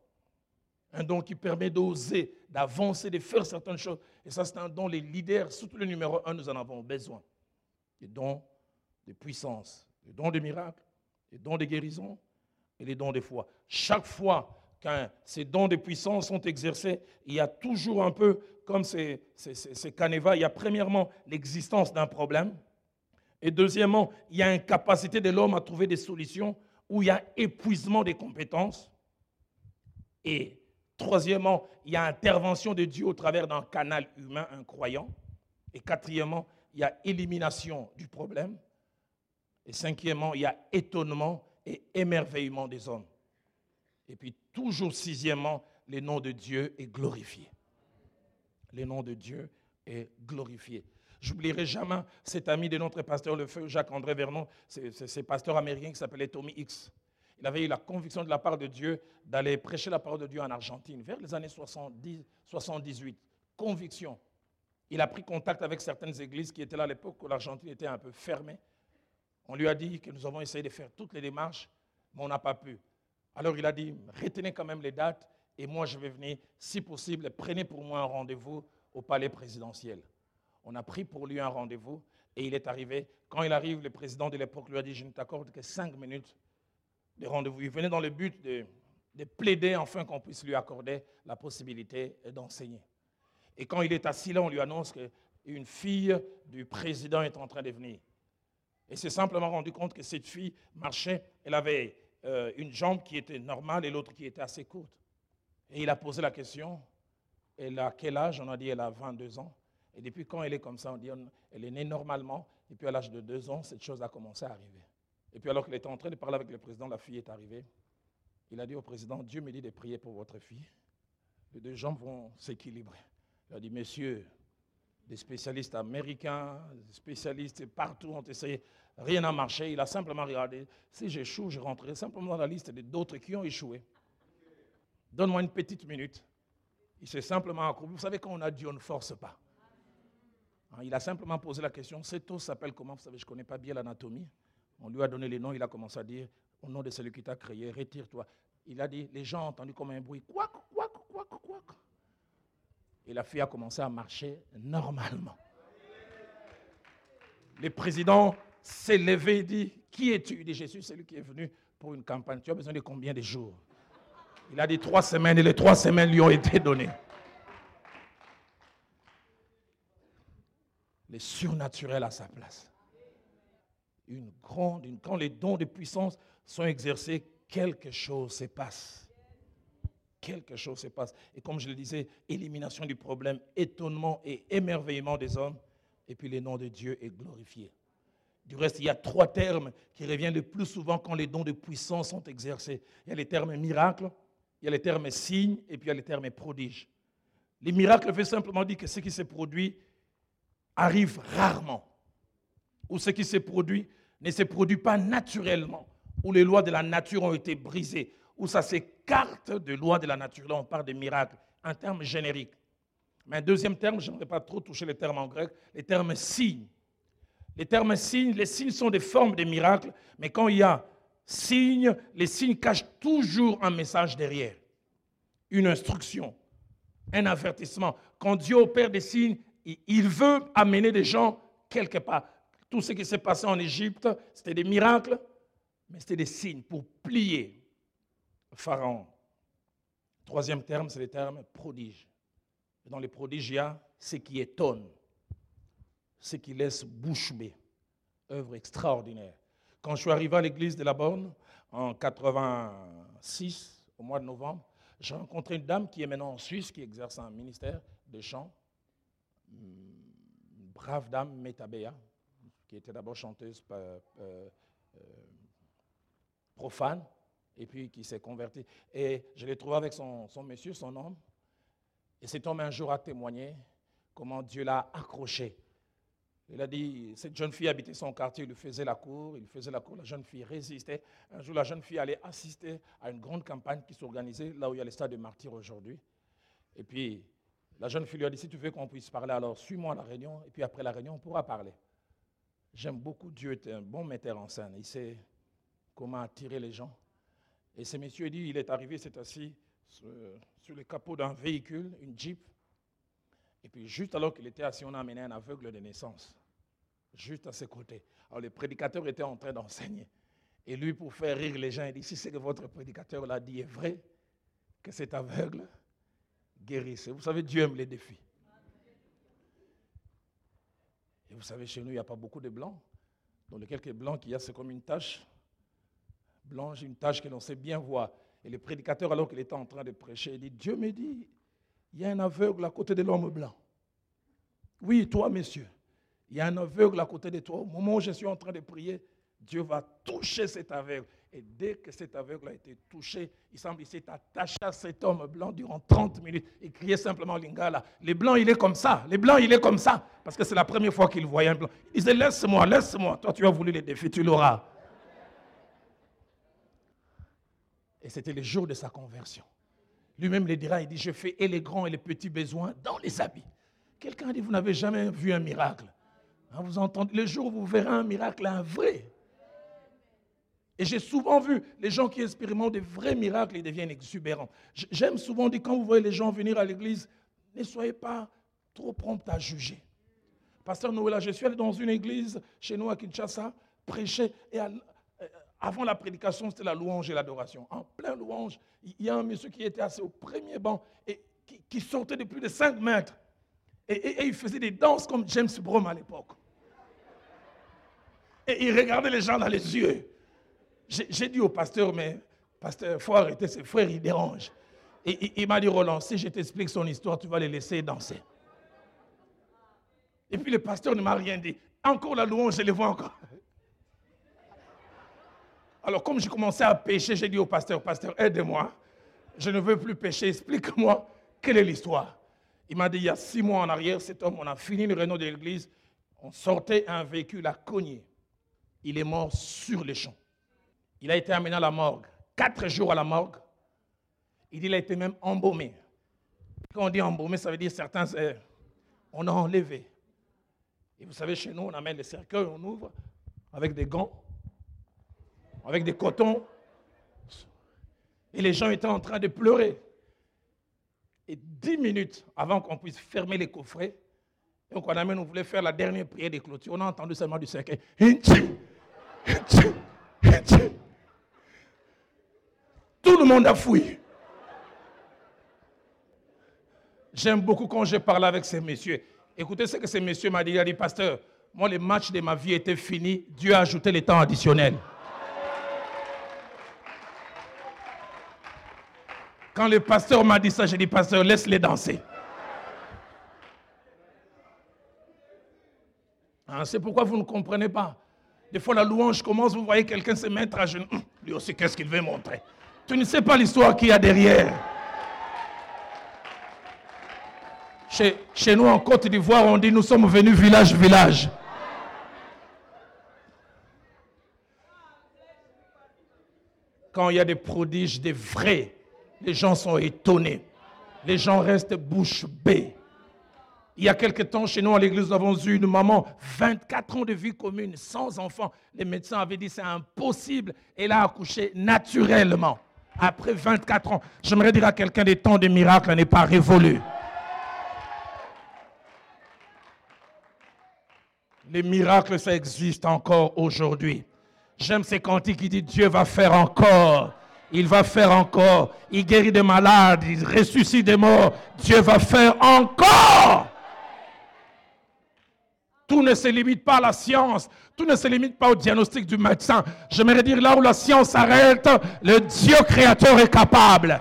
Un don qui permet d'oser, d'avancer, de faire certaines choses. Et ça, c'est un don, les leaders, surtout le numéro un, nous en avons besoin. Les dons de puissance, les dons de miracles, les dons de guérison et les dons de foi. Chaque fois quand ces dons de puissance sont exercés, il y a toujours un peu, comme ces, ces, ces, ces canevas, il y a premièrement l'existence d'un problème. Et deuxièmement, il y a une capacité de l'homme à trouver des solutions où il y a épuisement des compétences. Et troisièmement, il y a intervention de Dieu au travers d'un canal humain, un croyant. Et quatrièmement, il y a élimination du problème. Et cinquièmement, il y a étonnement et émerveillement des hommes. Et puis toujours sixièmement, le nom de Dieu est glorifié. Le nom de Dieu est glorifié. J'oublierai jamais cet ami de notre pasteur le feu, Jacques-André Vernon, c'est ce pasteur américain qui s'appelait Tommy Hicks. Il avait eu la conviction de la part de Dieu d'aller prêcher la parole de Dieu en Argentine, vers les années soixante-dix, soixante-dix-huit. Conviction. Il a pris contact avec certaines églises qui étaient là à l'époque où l'Argentine était un peu fermée. On lui a dit que nous avons essayé de faire toutes les démarches, mais on n'a pas pu. Alors il a dit, retenez quand même les dates et moi je vais venir, si possible, prenez pour moi un rendez-vous au palais présidentiel. On a pris pour lui un rendez-vous et il est arrivé. Quand il arrive, le président de l'époque lui a dit, je ne t'accorde que cinq minutes de rendez-vous. Il venait dans le but de, de plaider afin qu'on puisse lui accorder la possibilité d'enseigner. Et quand il est assis là, on lui annonce qu'une fille du président est en train de venir. Et s'est simplement rendu compte que cette fille marchait, elle avait euh, une jambe qui était normale et l'autre qui était assez courte. Et il a posé la question, elle a quel âge? On a dit elle a vingt-deux ans. Et depuis quand elle est comme ça, on dit elle est née normalement. Et puis à l'âge de deux ans, cette chose a commencé à arriver. Et puis alors qu'il était en train de parler avec le président, la fille est arrivée. Il a dit au président, Dieu me dit de prier pour votre fille. Les deux jambes vont s'équilibrer. Il a dit, messieurs, des spécialistes américains, des spécialistes partout ont essayé. Rien n'a marché. Il a simplement regardé. Si j'échoue, je rentrerai simplement dans la liste d'autres qui ont échoué. Donne-moi une petite minute. Il s'est simplement accroupi. Vous savez, quand on a Dieu, on ne force pas. Il a simplement posé la question, cet os s'appelle comment? Vous savez, je ne connais pas bien l'anatomie. On lui a donné les noms, il a commencé à dire, au nom de celui qui t'a créé, retire-toi. Il a dit, les gens ont entendu comme un bruit, quack, quack, quack, quack. Et la fille a commencé à marcher normalement. Le président s'est levé et dit, qui es-tu? Il dit, Jésus, c'est lui qui est venu pour une campagne. Tu as besoin de combien de jours? Il a dit trois semaines et les trois semaines lui ont été données. Le surnaturel à sa place. Une grande, une, quand les dons de puissance sont exercés, quelque chose se passe. Quelque chose se passe. Et comme je le disais, élimination du problème, étonnement et émerveillement des hommes. Et puis le nom de Dieu est glorifié. Du reste, il y a trois termes qui reviennent le plus souvent quand les dons de puissance sont exercés. Il y a les termes miracles, il y a les termes signes et puis il y a les termes prodiges. Les miracles veulent simplement dire que ce qui se produit arrive rarement. Ou ce qui se produit ne se produit pas naturellement. où les lois de la nature ont été brisées, où ça s'écarte de lois de la nature. Là, on parle de miracles, un terme générique. Mais un deuxième terme, je n'aimerais pas trop toucher les termes en grec, les termes signes. Les termes signes, les signes sont des formes de miracles, mais quand il y a signes, les signes cachent toujours un message derrière, une instruction, un avertissement. Quand Dieu opère des signes, il veut amener des gens quelque part. Tout ce qui s'est passé en Égypte, c'était des miracles, mais c'était des signes pour plier Pharaon. Troisième terme, c'est le terme prodige. Dans les prodiges, il y a ce qui étonne, ce qui laisse bouche bée. Œuvre extraordinaire. Quand je suis arrivé à l'église de la Borne, en quatre-vingt-six, au mois de novembre, j'ai rencontré une dame qui est maintenant en Suisse, qui exerce un ministère de chant. Une brave dame, Metabea, qui était d'abord chanteuse euh, euh, profane, et puis qui s'est convertie. Et je l'ai trouvée avec son, son monsieur, son homme. Et cet homme un jour a témoigné comment Dieu l'a accroché. Il a dit, cette jeune fille habitait son quartier, il lui faisait la cour, il faisait la cour, la jeune fille résistait. Un jour, la jeune fille allait assister à une grande campagne qui s'organisait là où il y a le stade de martyrs aujourd'hui. Et puis, la jeune fille lui a dit, si tu veux qu'on puisse parler, alors suis-moi à la réunion, et puis après la réunion, on pourra parler. J'aime beaucoup Dieu, est un bon metteur en scène, il sait comment attirer les gens. Et ce monsieur dit, il est arrivé, s'est assis sur, sur le capot d'un véhicule, une Jeep. Et puis juste alors qu'il était assis, on a amené un aveugle de naissance, juste à ses côtés. Alors le prédicateur était en train d'enseigner. Et lui, pour faire rire les gens, il dit, si c'est que votre prédicateur l'a dit est vrai, que cet aveugle guérisse. Vous savez, Dieu aime les défis. Et vous savez, chez nous, il n'y a pas beaucoup de blancs. Dans les quelques blancs qu'il y a, c'est comme une tache blanche, une tache que l'on sait bien voir. Et le prédicateur, alors qu'il était en train de prêcher, il dit, Dieu me dit, il y a un aveugle à côté de l'homme blanc. Oui, toi, monsieur, il y a un aveugle à côté de toi. Au moment où je suis en train de prier, Dieu va toucher cet aveugle. Et dès que cet aveugle a été touché, il semble qu'il s'est attaché à cet homme blanc durant trente minutes. Il criait simplement Lingala. Les blancs, il est comme ça. Les blancs, il est comme ça. Parce que c'est la première fois qu'il voyait un blanc. Il disait, laisse-moi, laisse-moi. Toi, tu as voulu les défis, tu l'auras. Et c'était le jour de sa conversion. Lui-même le dira, il dit, je fais et les grands et les petits besoins dans les habits. Quelqu'un a dit, vous n'avez jamais vu un miracle. Hein, vous entendez, le jour où vous verrez un miracle, un vrai. Et j'ai souvent vu les gens qui expérimentent des vrais miracles, ils deviennent exubérants. J'aime souvent dire, quand vous voyez les gens venir à l'église, ne soyez pas trop prompt à juger. Pasteur Noëlla, je suis allé dans une église chez nous à Kinshasa, prêcher, et à, avant la prédication, c'était la louange et l'adoration. En plein louange, il y a un monsieur qui était assis au premier banc et qui, qui sortait de plus de cinq mètres. Et, et, et il faisait des danses comme James Brown à l'époque. Et il regardait les gens dans les yeux. J'ai dit au pasteur, mais pasteur, il faut arrêter, ses frères, ils dérangent. Et il, il m'a dit, Roland, si je t'explique son histoire, tu vas les laisser danser. Et puis le pasteur ne m'a rien dit. Encore la louange, je les vois encore. Alors comme j'ai commencé à pécher, j'ai dit au pasteur, pasteur, aide-moi. Je ne veux plus pécher, explique-moi quelle est l'histoire. Il m'a dit, il y a six mois en arrière, cet homme, on a fini le réunion de l'église, on sortait un véhicule à cogner. Il est mort sur les champs. Il a été amené à la morgue. Quatre jours à la morgue. Il dit, il a été même embaumé. Quand on dit embaumé, ça veut dire certains, euh, on a enlevé. Et vous savez, chez nous, on amène les cercueils, on ouvre avec des gants, avec des cotons. Et les gens étaient en train de pleurer. Et dix minutes avant qu'on puisse fermer les coffrets, donc on amène, on voulait faire la dernière prière des clôtures. On a entendu seulement du cercueil. Tout le monde a fouillé. J'aime beaucoup quand je parle avec ces messieurs. Écoutez ce que ces messieurs m'ont dit. Il a dit, pasteur, moi, le match de ma vie était fini. Dieu a ajouté les temps additionnels. Quand le pasteur m'a dit ça, j'ai dit, pasteur, laisse-les danser. Hein, c'est pourquoi vous ne comprenez pas. Des fois, la louange commence, vous voyez quelqu'un se mettre à genoux. Lui aussi, qu'est-ce qu'il veut montrer? Tu ne sais pas l'histoire qu'il y a derrière. Chez, chez nous, en Côte d'Ivoire, on dit, nous sommes venus village, village. Quand il y a des prodiges, des vrais, les gens sont étonnés. Les gens restent bouche bée. Il y a quelque temps, chez nous à l'église, nous avons eu une maman, vingt-quatre ans de vie commune, sans enfant. Les médecins avaient dit c'est impossible. Elle a accouché naturellement. Après vingt-quatre ans, j'aimerais dire à quelqu'un, des temps de miracles n'est pas révolu. Les miracles, ça existe encore aujourd'hui. J'aime ces cantiques qui disent Dieu va faire encore. Il va faire encore. Il guérit des malades, il ressuscite des morts. Dieu va faire encore. Tout ne se limite pas à la science. Tout ne se limite pas au diagnostic du médecin. J'aimerais dire là où la science s'arrête, le Dieu créateur est capable.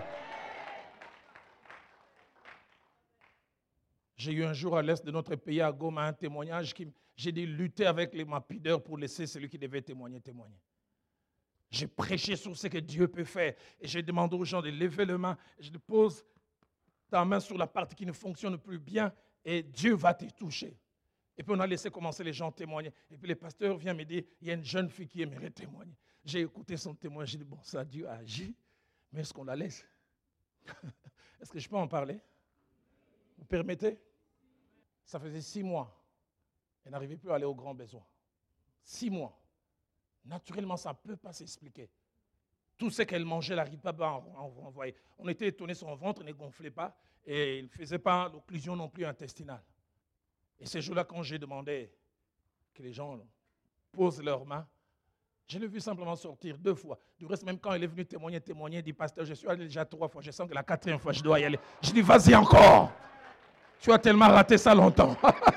J'ai eu un jour à l'est de notre pays, à Goma, un témoignage qui j'ai dit lutter avec les mapideurs pour laisser celui qui devait témoigner, témoigner. J'ai prêché sur ce que Dieu peut faire. Et j'ai demandé aux gens de lever les mains. Je pose ta main sur la partie qui ne fonctionne plus bien et Dieu va te toucher. Et puis on a laissé commencer les gens à témoigner. Et puis le pasteur vient me dire, il y a une jeune fille qui aimerait témoigner. J'ai écouté son témoignage. J'ai dit, bon, ça, Dieu a agi, mais est-ce qu'on la laisse? Est-ce que je peux en parler? Vous permettez? Ça faisait six mois. Elle n'arrivait plus à aller aux grands besoins. Six mois. Naturellement, ça ne peut pas s'expliquer. Tout ce qu'elle mangeait, elle n'arrivait pas à envoyer. On était étonnés, son ventre ne gonflait pas et il ne faisait pas l'occlusion non plus intestinale. Et ce jour-là, quand j'ai demandé que les gens posent leurs mains, je l'ai vu simplement sortir deux fois. Du reste, même quand elle est venue témoigner, témoigner, il dit, pasteur, je suis allé déjà trois fois, je sens que la quatrième fois, je dois y aller. Je dis, vas-y encore. Tu as tellement raté ça longtemps.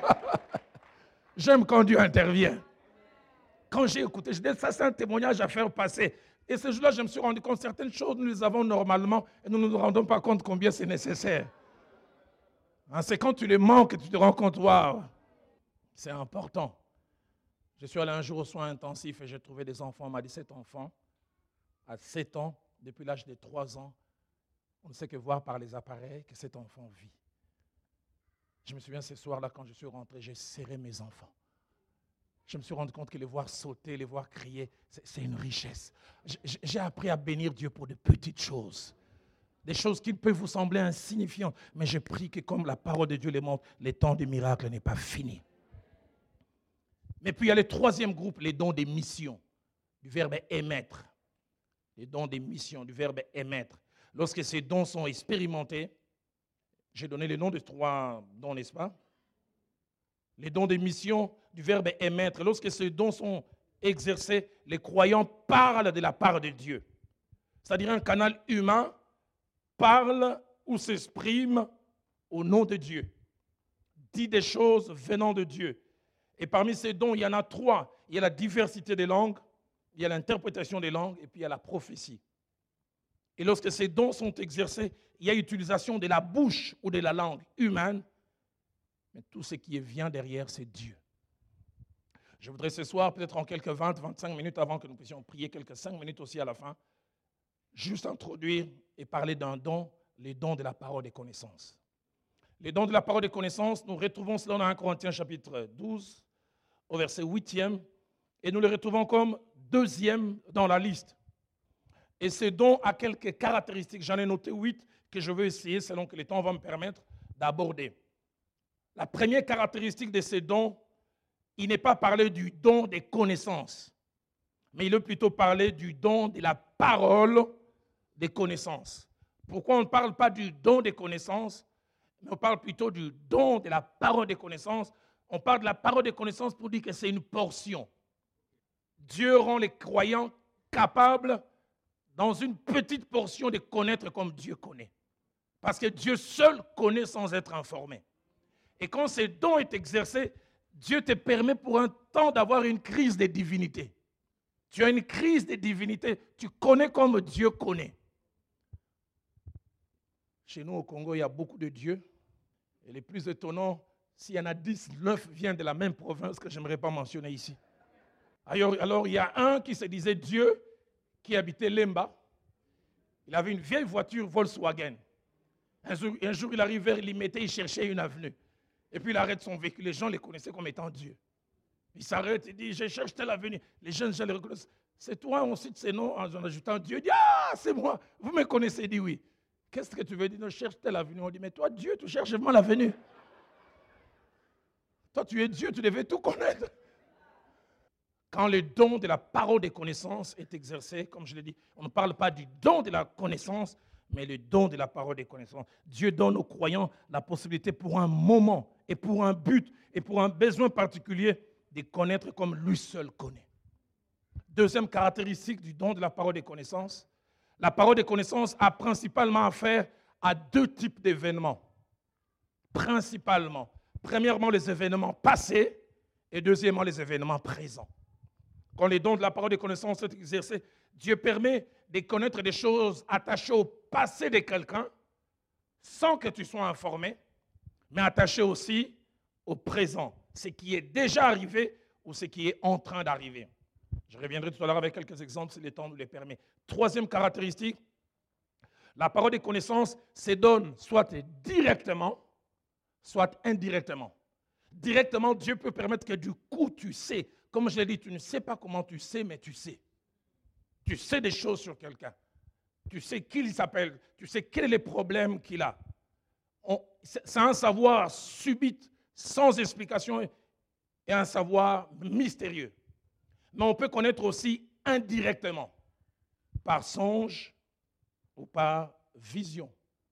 J'aime quand Dieu intervient. Quand j'ai écouté, je dis, ça c'est un témoignage à faire passer. Et ce jour-là, je me suis rendu compte que certaines choses, nous les avons normalement et nous ne nous rendons pas compte combien c'est nécessaire. Hein, c'est quand tu les manques que tu te rends compte, waouh, c'est important. Je suis allé un jour aux soins intensifs et j'ai trouvé des enfants. On m'a dit, cet enfant, à sept ans, depuis l'âge de trois ans, on ne sait que voir par les appareils que cet enfant vit. Je me souviens ce soir-là, quand je suis rentré, j'ai serré mes enfants. Je me suis rendu compte que les voir sauter, les voir crier, c'est, c'est une richesse. J'ai appris à bénir Dieu pour de petites choses. Des choses qui peuvent vous sembler insignifiantes. Mais j'ai pris que comme la parole de Dieu les montre, le temps des miracles n'est pas fini. Mais puis il y a le troisième groupe, les dons des missions, du verbe émettre. Les dons des missions, du verbe émettre. Lorsque ces dons sont expérimentés, j'ai donné les noms de trois dons, n'est-ce pas? Les dons des missions, du verbe émettre. Lorsque ces dons sont exercés, les croyants parlent de la part de Dieu. C'est-à-dire un canal humain parle ou s'exprime au nom de Dieu. Dit des choses venant de Dieu. Et parmi ces dons, il y en a trois. Il y a la diversité des langues, il y a l'interprétation des langues et puis il y a la prophétie. Et lorsque ces dons sont exercés, il y a utilisation de la bouche ou de la langue humaine. Mais tout ce qui vient derrière, c'est Dieu. Je voudrais ce soir, peut-être en quelques vingt à vingt-cinq minutes avant que nous puissions prier, quelques cinq minutes aussi à la fin, juste introduire et parler d'un don, les dons de la parole des connaissances. Les dons de la parole des connaissances, nous retrouvons cela dans un Corinthiens chapitre douze, au verset huitième, et nous les retrouvons comme deuxième dans la liste. Et ces dons a quelques caractéristiques, j'en ai noté huit, que je veux essayer, selon que le temps va me permettre, d'aborder. La première caractéristique de ces dons, il n'est pas parlé du don des connaissances, mais il est plutôt parlé du don de la parole des connaissances. Pourquoi on ne parle pas du don des connaissances, mais on parle plutôt du don de la parole des connaissances? On parle de la parole des connaissances pour dire que c'est une portion. Dieu rend les croyants capables, dans une petite portion, de connaître comme Dieu connaît. Parce que Dieu seul connaît sans être informé. Et quand ce don est exercé, Dieu te permet pour un temps d'avoir une crise de divinité. Tu as une crise de divinité, tu connais comme Dieu connaît. Chez nous au Congo, il y a beaucoup de dieux. Et les plus étonnants, s'il y en a dix, neuf viennent de la même province que je n'aimerais pas mentionner ici. Alors, alors, il y a un qui se disait Dieu, qui habitait Lemba. Il avait une vieille voiture Volkswagen. Un jour, un jour il arrive vers Limete, il cherchait une avenue. Et puis il arrête son véhicule. Les gens les connaissaient comme étant Dieu. Il s'arrête et dit, je cherche telle avenue. Les jeunes gens les reconnaissent. C'est toi, on cite ses noms en ajoutant Dieu. Dit, ah, c'est moi. Vous me connaissez, il dit oui. Qu'est-ce que tu veux dire? Non, je cherche telle avenue. On dit, mais toi, Dieu, tu cherches vraiment l'avenue. Toi, tu es Dieu, tu devais tout connaître. Quand le don de la parole des connaissances est exercé, comme je l'ai dit, on ne parle pas du don de la connaissance, mais le don de la parole des connaissances. Dieu donne aux croyants la possibilité pour un moment et pour un but et pour un besoin particulier de connaître comme lui seul connaît. Deuxième caractéristique du don de la parole des connaissances, la parole des connaissances a principalement affaire à deux types d'événements. Principalement. Premièrement, les événements passés et deuxièmement, les événements présents. Quand les dons de la parole des connaissances sont exercés, Dieu permet de connaître des choses attachées au passé de quelqu'un sans que tu sois informé, mais attachées aussi au présent, ce qui est déjà arrivé ou ce qui est en train d'arriver. Je reviendrai tout à l'heure avec quelques exemples si le temps nous les permet. Troisième caractéristique, la parole des connaissances se donne soit directement, soit indirectement. Directement, Dieu peut permettre que du coup tu sais. Comme je l'ai dit, tu ne sais pas comment tu sais, mais tu sais. Tu sais des choses sur quelqu'un. Tu sais qui il s'appelle. Tu sais quel est le problème qu'il a. C'est un savoir subit, sans explication, et un savoir mystérieux. Mais on peut connaître aussi indirectement, par songe ou par vision.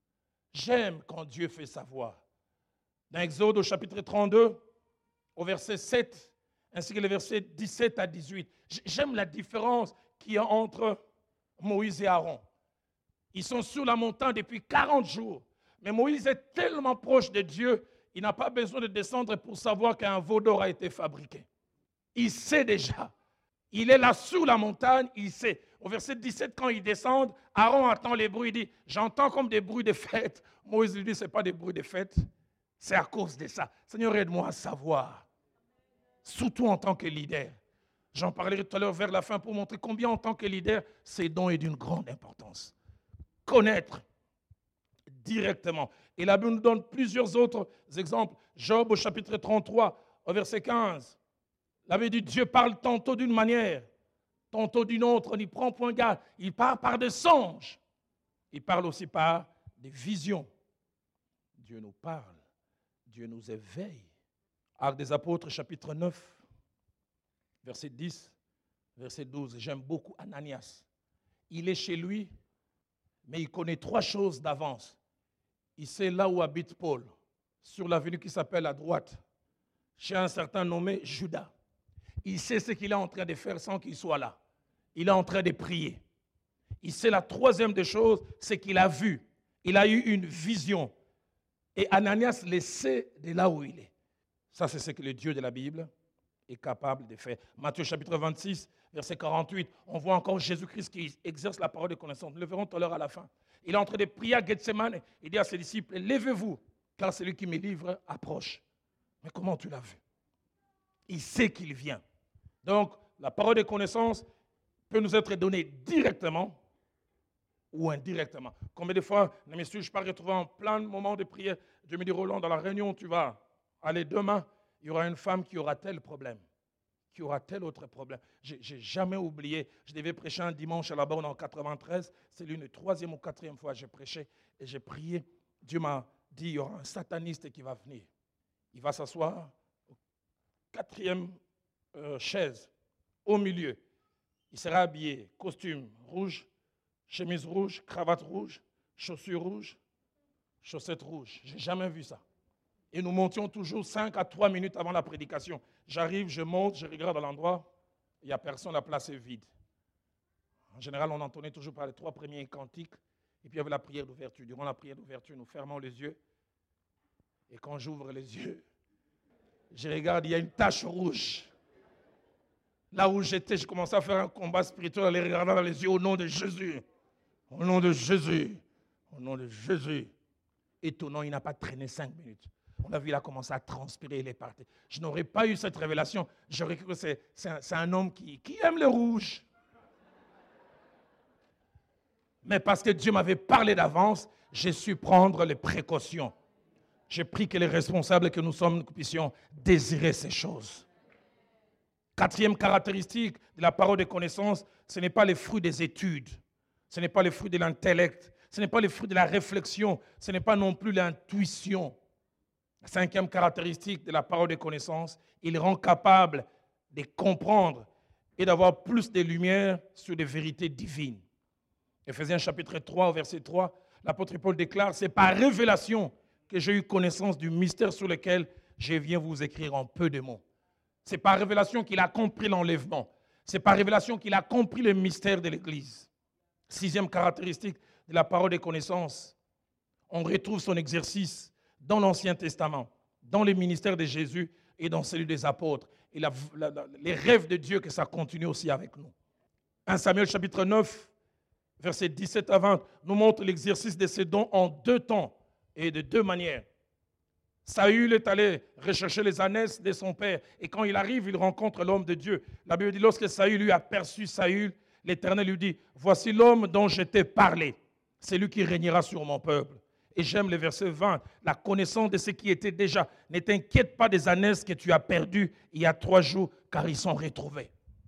J'aime quand Dieu fait savoir. Dans Exode au chapitre trente-deux, au verset sept, ainsi que les versets dix-sept à dix-huit. J'aime la différence qu'il y a entre Moïse et Aaron. Ils sont sur la montagne depuis quarante jours. Mais Moïse est tellement proche de Dieu, il n'a pas besoin de descendre pour savoir qu'un veau d'or a été fabriqué. Il sait déjà. Il est là sur la montagne, il sait. Au verset dix-sept, quand ils descendent, Aaron entend les bruits, il dit, j'entends comme des bruits de fête. Moïse lui dit, ce n'est pas des bruits de fête, c'est à cause de ça. Seigneur, aide-moi à savoir. Surtout en tant que leader. J'en parlerai tout à l'heure vers la fin pour montrer combien en tant que leader, ces dons est d'une grande importance. Connaître directement. Et la Bible nous donne plusieurs autres exemples. Job au chapitre trente-trois, au verset quinze. La Bible dit, Dieu parle tantôt d'une manière, tantôt d'une autre, on n'y prend point garde. Il parle par des songes. Il parle aussi par des visions. Dieu nous parle. Dieu nous éveille. Actes des Apôtres, chapitre neuf, verset dix, verset douze. J'aime beaucoup Ananias. Il est chez lui, mais il connaît trois choses d'avance. Il sait là où habite Paul, sur l'avenue qui s'appelle à droite, chez un certain nommé Judas. Il sait ce qu'il est en train de faire sans qu'il soit là. Il est en train de prier. Il sait la troisième des choses, c'est qu'il a vu. Il a eu une vision. Et Ananias le sait de là où il est. Ça, c'est ce que le Dieu de la Bible est capable de faire. Matthieu chapitre vingt-six, verset quarante-huit, on voit encore Jésus-Christ qui exerce la parole de connaissance. Nous le verrons tout à l'heure à la fin. Il est en train de prier à Gethsemane. Il dit à ses disciples, levez-vous, car celui qui me livre approche. Mais comment tu l'as vu? Il sait qu'il vient. Donc, la parole de connaissance peut nous être donnée directement ou indirectement. Combien de fois, messieurs, je peux retrouver en plein moment de prière, Dieu me dit, Roland, dans la réunion où tu vas aller demain, il y aura une femme qui aura tel problème, qui aura tel autre problème. Je n'ai jamais oublié, je devais prêcher un dimanche à la borne en quatre-vingt-treize, c'est l'une des troisième ou quatrième fois que j'ai prêché et j'ai prié. Dieu m'a dit, il y aura un sataniste qui va venir. Il va s'asseoir au quatrième euh, chaise, au milieu. Il sera habillé, costume rouge, chemise rouge, cravate rouge, chaussures rouges, chaussettes rouges. Je n'ai jamais vu ça. Et nous montions toujours cinq à trois minutes avant la prédication. J'arrive, je monte, je regarde à l'endroit, il n'y a personne, la place est vide. En général, on entonnait toujours par les trois premiers cantiques, et puis il y avait la prière d'ouverture. Durant la prière d'ouverture, nous fermons les yeux, et quand j'ouvre les yeux, je regarde, il y a une tache rouge. Là où j'étais, je commençais à faire un combat spirituel en les regardant dans les yeux au nom de Jésus. Au nom de Jésus. Au nom de Jésus. Étonnant, il n'a pas traîné cinq minutes. On a vu, il a commencé à transpirer, il est parti. Je n'aurais pas eu cette révélation. J'aurais cru que c'est, c'est, un, c'est un homme qui, qui aime le rouge. Mais parce que Dieu m'avait parlé d'avance, j'ai su prendre les précautions. J'ai pris que les responsables que nous sommes, nous puissions désirer ces choses. Quatrième caractéristique de la parole de connaissance, ce n'est pas les fruits des études, ce n'est pas les fruits de l'intellect, ce n'est pas les fruits de la réflexion, ce n'est pas non plus l'intuition. La cinquième caractéristique de la parole de connaissance, il rend capable de comprendre et d'avoir plus de lumière sur des vérités divines. Éphésiens chapitre trois, verset trois, l'apôtre Paul déclare, c'est par révélation que j'ai eu connaissance du mystère sur lequel je viens vous écrire en peu de mots. C'est par révélation qu'il a compris l'enlèvement. C'est par révélation qu'il a compris le mystère de l'Église. Sixième caractéristique de la parole des connaissances, on retrouve son exercice dans l'Ancien Testament, dans le ministère de Jésus et dans celui des apôtres. Et la, la, la, les rêves de Dieu, que ça continue aussi avec nous. premier Samuel chapitre neuf, versets dix-sept à vingt, nous montre l'exercice de ces dons en deux temps et de deux manières. Saül est allé rechercher les ânesses de son père. Et quand il arrive, il rencontre l'homme de Dieu. La Bible dit, lorsque Saül lui aperçut Saül, l'Éternel lui dit, voici l'homme dont je t'ai parlé. C'est lui qui régnera sur mon peuple. Et j'aime le verset vingt, la connaissance de ce qui était déjà. Ne t'inquiète pas des ânesses que tu as perdues il y a trois jours, car ils sont retrouvés.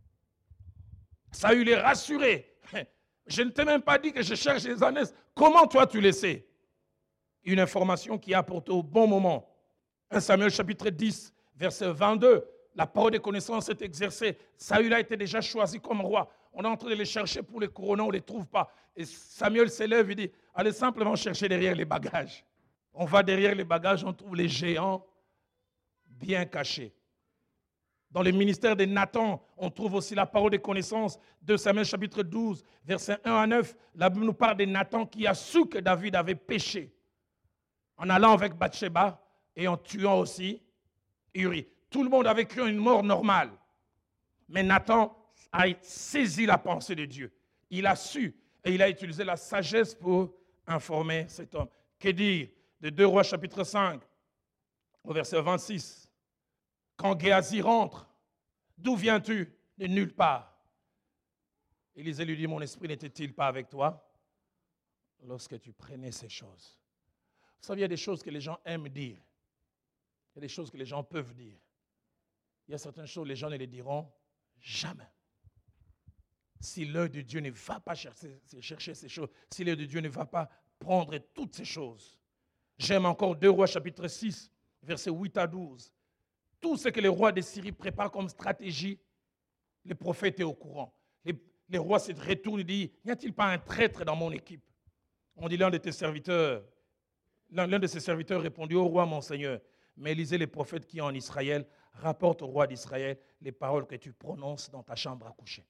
Saül est rassuré. Je ne t'ai même pas dit que je cherche les ânesses. Comment toi tu le sais? Une information qui est apportée au bon moment. premier Samuel chapitre dix, verset vingt-deux. La parole de connaissance est exercée. Saül a été déjà choisi comme roi. On est en train de les chercher pour les couronner, on ne les trouve pas. Et Samuel s'élève et dit, allez simplement chercher derrière les bagages. On va derrière les bagages, on trouve les géants bien cachés. Dans le ministère de Nathan, on trouve aussi la parole de connaissance. deux Samuel chapitre douze, versets un à neuf. La Bible nous parle de Nathan qui a su que David avait péché en allant avec Bathsheba et en tuant aussi Uri. Tout le monde avait cru une mort normale. Mais Nathan a saisi la pensée de Dieu. Il a su et il a utilisé la sagesse pour informer cet homme. Que dire de deux Rois chapitre cinq, au verset vingt-six. Quand Géasi rentre, d'où viens-tu? De nulle part. Élisée lui dit, mon esprit n'était-il pas avec toi lorsque tu prenais ces choses? Vous savez, il y a des choses que les gens aiment dire. Il y a des choses que les gens peuvent dire. Il y a certaines choses que les gens ne les diront jamais. Si l'œil de Dieu ne va pas chercher, chercher ces choses, si l'œil de Dieu ne va pas prendre toutes ces choses. J'aime encore deux Rois chapitre six, versets huit à douze. Tout ce que les rois de Syrie préparent comme stratégie, les prophètes est au courant. Les, les rois se retournent et disent, n'y a-t-il pas un traître dans mon équipe? On dit, l'un de tes serviteurs, l'un, l'un de ses serviteurs répondit au roi, mon Seigneur, mais Élisée, les prophètes qui sont en Israël, rapporte au roi d'Israël les paroles que tu prononces dans ta chambre à coucher.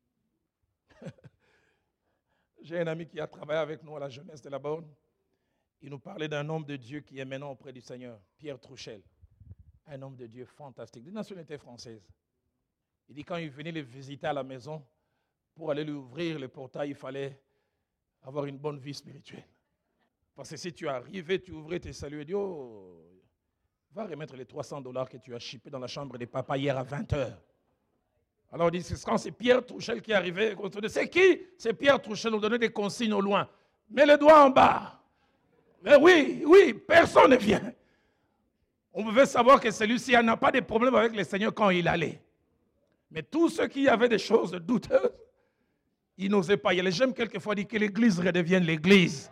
J'ai un ami qui a travaillé avec nous à la jeunesse de la Borne. Il nous parlait d'un homme de Dieu qui est maintenant auprès du Seigneur, Pierre Trouchel. Un homme de Dieu fantastique, de nationalité française. Il dit quand il venait le visiter à la maison, pour aller lui ouvrir le portail, il fallait avoir une bonne vie spirituelle. Parce que si tu arrivais, tu ouvrais tes saluts et dis, oh, va remettre les trois cents dollars que tu as chippés dans la chambre des papas hier à vingt heures. Alors on dit, c'est quand c'est Pierre Trouchel qui est arrivé, on se dit, c'est qui? C'est Pierre Trouchel, on donnait des consignes au loin. Mets les doigts en bas. Mais oui, oui, personne ne vient. On pouvait savoir que celui-ci n'a pas de problème avec le Seigneur quand il allait. Mais tous ceux qui avaient des choses douteuses, ils n'osaient pas y aller. J'aime quelquefois dire que l'Église redevienne l'Église.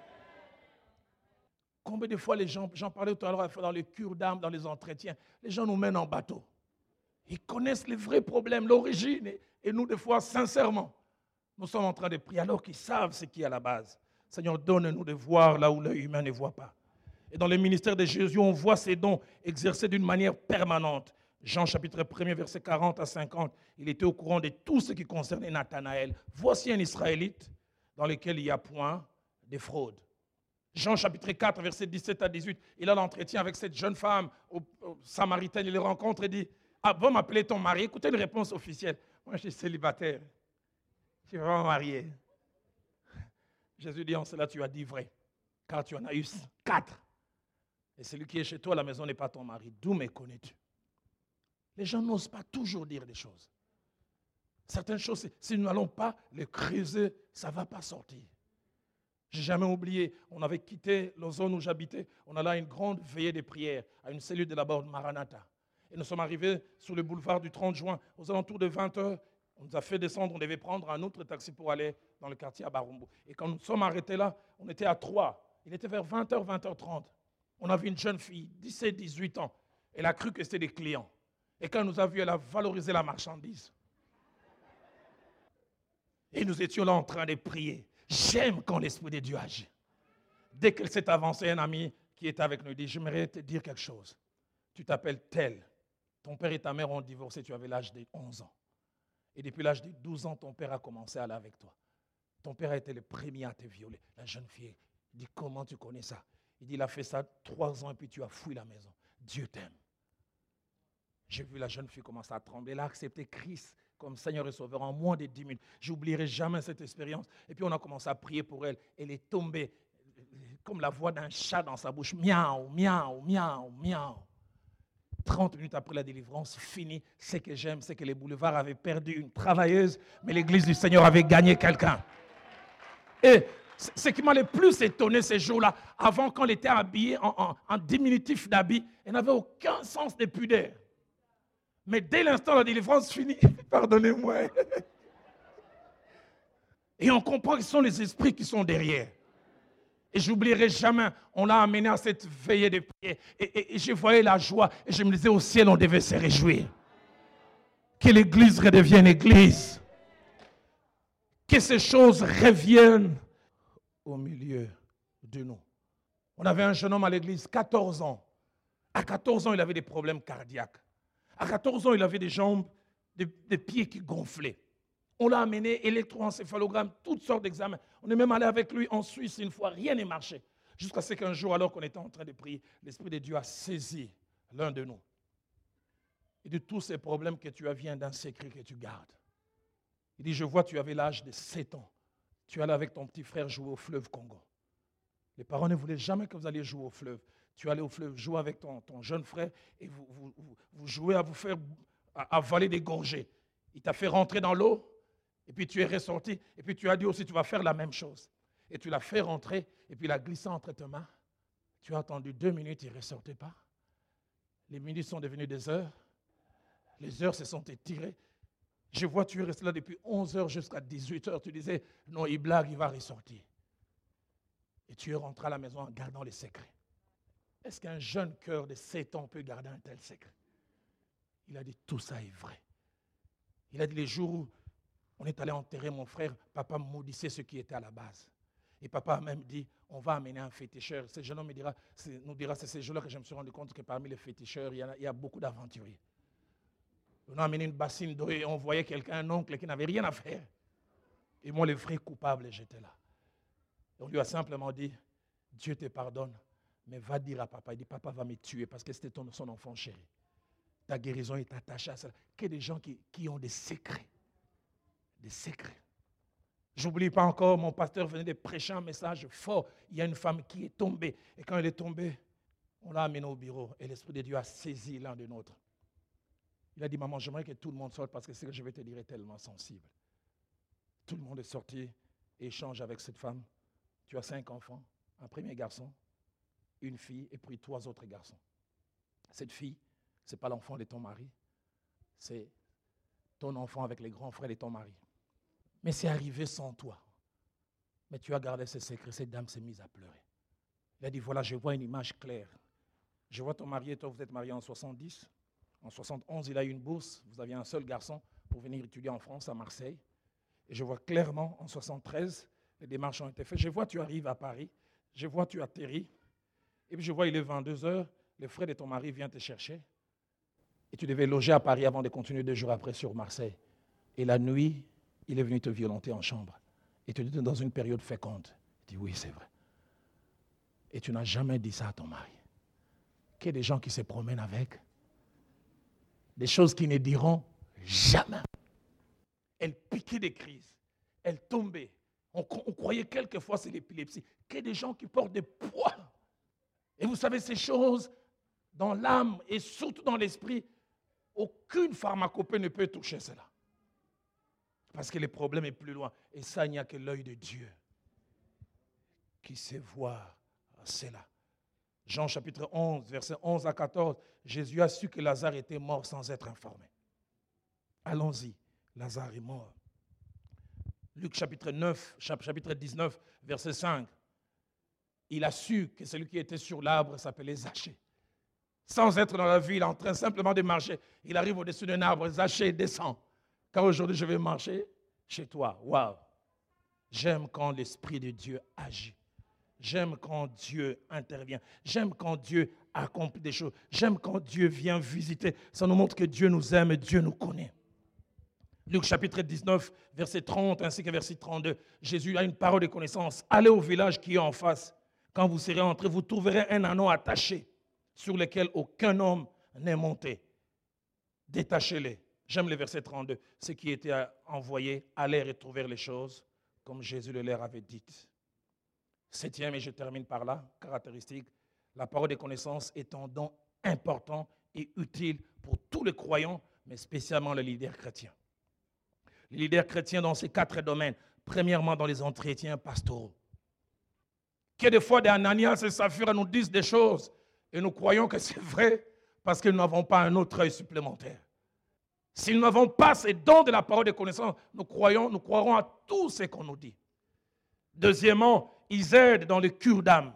Combien de fois les gens, j'en parlais tout à l'heure dans les cures d'âme, dans les entretiens, les gens nous mènent en bateau. Ils connaissent les vrais problèmes, l'origine. Et, et nous, des fois, sincèrement, nous sommes en train de prier alors qu'ils savent ce qui est à la base. Seigneur, donne-nous de voir là où l'œil humain ne voit pas. Et dans le ministère de Jésus, on voit ces dons exercés d'une manière permanente. Jean chapitre un, verset quarante à cinquante, il était au courant de tout ce qui concernait Nathanaël. Voici un Israélite dans lequel il n'y a point de fraude. Jean chapitre quatre, verset dix-sept à dix-huit, il a l'entretien avec cette jeune femme au, au samaritaine, il le rencontre et dit, ah, va m'appeler ton mari. Écoutez une réponse officielle. Moi, je suis célibataire. Je suis vraiment marié. Jésus dit, en cela, tu as dit vrai, car tu en as eu quatre. Et celui qui est chez toi à la maison n'est pas ton mari. D'où me connais-tu? Les gens n'osent pas toujours dire des choses. Certaines choses, si nous n'allons pas les creuser, ça ne va pas sortir. Je n'ai jamais oublié, on avait quitté la zone où j'habitais, on allait à une grande veillée de prière, à une cellule de la Borne Maranatha. Et nous sommes arrivés sur le boulevard du trente juin, aux alentours de vingt heures. On nous a fait descendre, on devait prendre un autre taxi pour aller dans le quartier à Barumbu. Et quand nous sommes arrêtés là, on était à trois. Il était vers vingt heures, vingt heures trente. On a vu une jeune fille, dix-sept, dix-huit ans. Elle a cru que c'était des clients. Et quand elle nous a vus, elle a valorisé la marchandise. Et nous étions là en train de prier. J'aime quand l'Esprit de Dieu agit. Dès qu'elle s'est avancée, un ami qui était avec nous dit, j'aimerais te dire quelque chose. Tu t'appelles tel. Ton père et ta mère ont divorcé, tu avais l'âge de onze ans. Et depuis l'âge de douze ans, ton père a commencé à aller avec toi. Ton père a été le premier à te violer. La jeune fille dit, comment tu connais ça? Il dit, il a fait ça trois ans et puis tu as fouillé la maison. Dieu t'aime. J'ai vu la jeune fille commencer à trembler. Elle a accepté Christ comme Seigneur et Sauveur en moins de dix minutes. Je n'oublierai jamais cette expérience. Et puis on a commencé à prier pour elle. Elle est tombée comme la voix d'un chat dans sa bouche. Miaou, miaou, miaou, miaou. trente minutes après la délivrance, fini. Ce que j'aime, c'est que les boulevards avaient perdu une travailleuse, mais l'église du Seigneur avait gagné quelqu'un. Et ce qui m'a le plus étonné ces jours-là, avant quand elle était habillée en, en, en diminutif d'habit, elle n'avait aucun sens de pudeur. Mais dès l'instant la délivrance finie, pardonnez-moi. Et on comprend que ce sont les esprits qui sont derrière. Et je n'oublierai jamais, on l'a amené à cette veillée de prière. Et, et, et je voyais la joie. Et je me disais, au ciel, on devait se réjouir. Que l'église redevienne église. Que ces choses reviennent au milieu de nous. On avait un jeune homme à l'église, quatorze ans. À quatorze ans, il avait des problèmes cardiaques. À quatorze ans, il avait des jambes, des, des pieds qui gonflaient. On l'a amené, électroencéphalogramme, toutes sortes d'examens. On est même allé avec lui en Suisse une fois, rien n'est marché. Jusqu'à ce qu'un jour, alors qu'on était en train de prier, l'Esprit de Dieu a saisi l'un de nous. Il dit, tous ces problèmes que tu as viennent d'un secret que tu gardes. Il dit, je vois, tu avais l'âge de sept ans. Tu allais avec ton petit frère jouer au fleuve Congo. Les parents ne voulaient jamais que vous alliez jouer au fleuve. Tu allais au fleuve jouer avec ton, ton jeune frère et vous, vous, vous, vous jouez à vous faire à avaler des gorgées. Il t'a fait rentrer dans l'eau et puis tu es ressorti et puis tu as dit aussi tu vas faire la même chose. Et tu l'as fait rentrer et puis il a glissé entre tes mains. Tu as attendu deux minutes, il ne ressortait pas. Les minutes sont devenues des heures. Les heures se sont étirées. Je vois tu es resté là depuis onze heures jusqu'à dix-huit heures. Tu disais non, il blague, il va ressortir. Et tu es rentré à la maison en gardant les secrets. Est-ce qu'un jeune cœur de sept ans peut garder un tel secret? Il a dit, tout ça est vrai. Il a dit, les jours où on est allé enterrer mon frère, papa maudissait ce qui était à la base. Et papa a même dit, on va amener un féticheur. Ce jeune homme me dira, nous dira, c'est ces jours-là que je me suis rendu compte que parmi les féticheurs, il y a, il y a beaucoup d'aventuriers. On a amené une bassine d'eau et on voyait quelqu'un, un oncle qui n'avait rien à faire. Et moi, le vrai coupable, j'étais là. Et on lui a simplement dit, Dieu te pardonne. Mais va dire à papa, il dit, papa va me tuer parce que c'était ton, son enfant chéri. Ta guérison est attachée à ça. Qu'il y ait des gens qui, qui ont des secrets. Des secrets. J'oublie pas encore, mon pasteur venait de prêcher un message fort. Il y a une femme qui est tombée. Et quand elle est tombée, on l'a amenée au bureau. Et l'Esprit de Dieu a saisi l'un de nôtres. Il a dit, maman, j'aimerais que tout le monde sorte parce que ce que je vais te dire est tellement sensible. Tout le monde est sorti et échange avec cette femme. Tu as cinq enfants, un premier garçon, une fille et puis trois autres garçons. Cette fille, ce n'est pas l'enfant de ton mari, c'est ton enfant avec les grands frères de ton mari. Mais c'est arrivé sans toi. Mais tu as gardé ce secret, cette dame s'est mise à pleurer. Il a dit, voilà, je vois une image claire. Je vois ton mari et toi, vous êtes mariés en soixante-dix. En soixante et onze, il a eu une bourse. Vous aviez un seul garçon pour venir étudier en France, à Marseille. Et je vois clairement, en soixante-treize, les démarches ont été faites. Je vois, tu arrives à Paris. Je vois, tu atterris. Et puis je vois, il est vingt-deux heures, le frère de ton mari vient te chercher. Et tu devais loger à Paris avant de continuer deux jours après sur Marseille. Et la nuit, il est venu te violenter en chambre. Et tu étais dans une période féconde. Tu dis, oui, c'est vrai. Et tu n'as jamais dit ça à ton mari. Qu'il y ait des gens qui se promènent avec des choses qu'ils ne diront jamais. Elle piquait des crises. Elle tombait. On, on croyait quelquefois c'est l'épilepsie. Qu'il y ait des gens qui portent des poids. Et vous savez, ces choses, dans l'âme et surtout dans l'esprit, aucune pharmacopée ne peut toucher cela. Parce que le problème est plus loin. Et ça, il n'y a que l'œil de Dieu qui sait voir cela. Jean chapitre onze, versets onze à quatorze, Jésus a su que Lazare était mort sans être informé. Allons-y, Lazare est mort. Luc chapitre neuf, chapitre dix-neuf, verset cinq, il a su que celui qui était sur l'arbre s'appelait Zachée. Sans être dans la ville, en train simplement de marcher, il arrive au-dessus d'un arbre, Zachée descend. Car aujourd'hui je vais marcher chez toi. Waouh! J'aime quand l'Esprit de Dieu agit. J'aime quand Dieu intervient. J'aime quand Dieu accomplit des choses. J'aime quand Dieu vient visiter. Ça nous montre que Dieu nous aime et Dieu nous connaît. Luc chapitre dix-neuf, verset trente ainsi que verset trente-deux. Jésus a une parole de connaissance. Allez au village qui est en face. Quand vous serez entrés, vous trouverez un anneau attaché sur lequel aucun homme n'est monté. Détachez-les. J'aime le verset trente-deux. Ceux qui étaient envoyés allèrent et trouvèrent les choses comme Jésus le leur avait dites. Septième, et je termine par là, caractéristique, la parole de connaissance est un don important et utile pour tous les croyants, mais spécialement les leaders chrétiens. Les leaders chrétiens dans ces quatre domaines. Premièrement, dans les entretiens pastoraux. Que des fois, des Ananias et Saphira nous disent des choses et nous croyons que c'est vrai parce que nous n'avons pas un autre œil supplémentaire. Si nous n'avons pas ces dons de la parole de connaissance, nous croyons, nous croirons à tout ce qu'on nous dit. Deuxièmement, ils aident dans le cure d'âme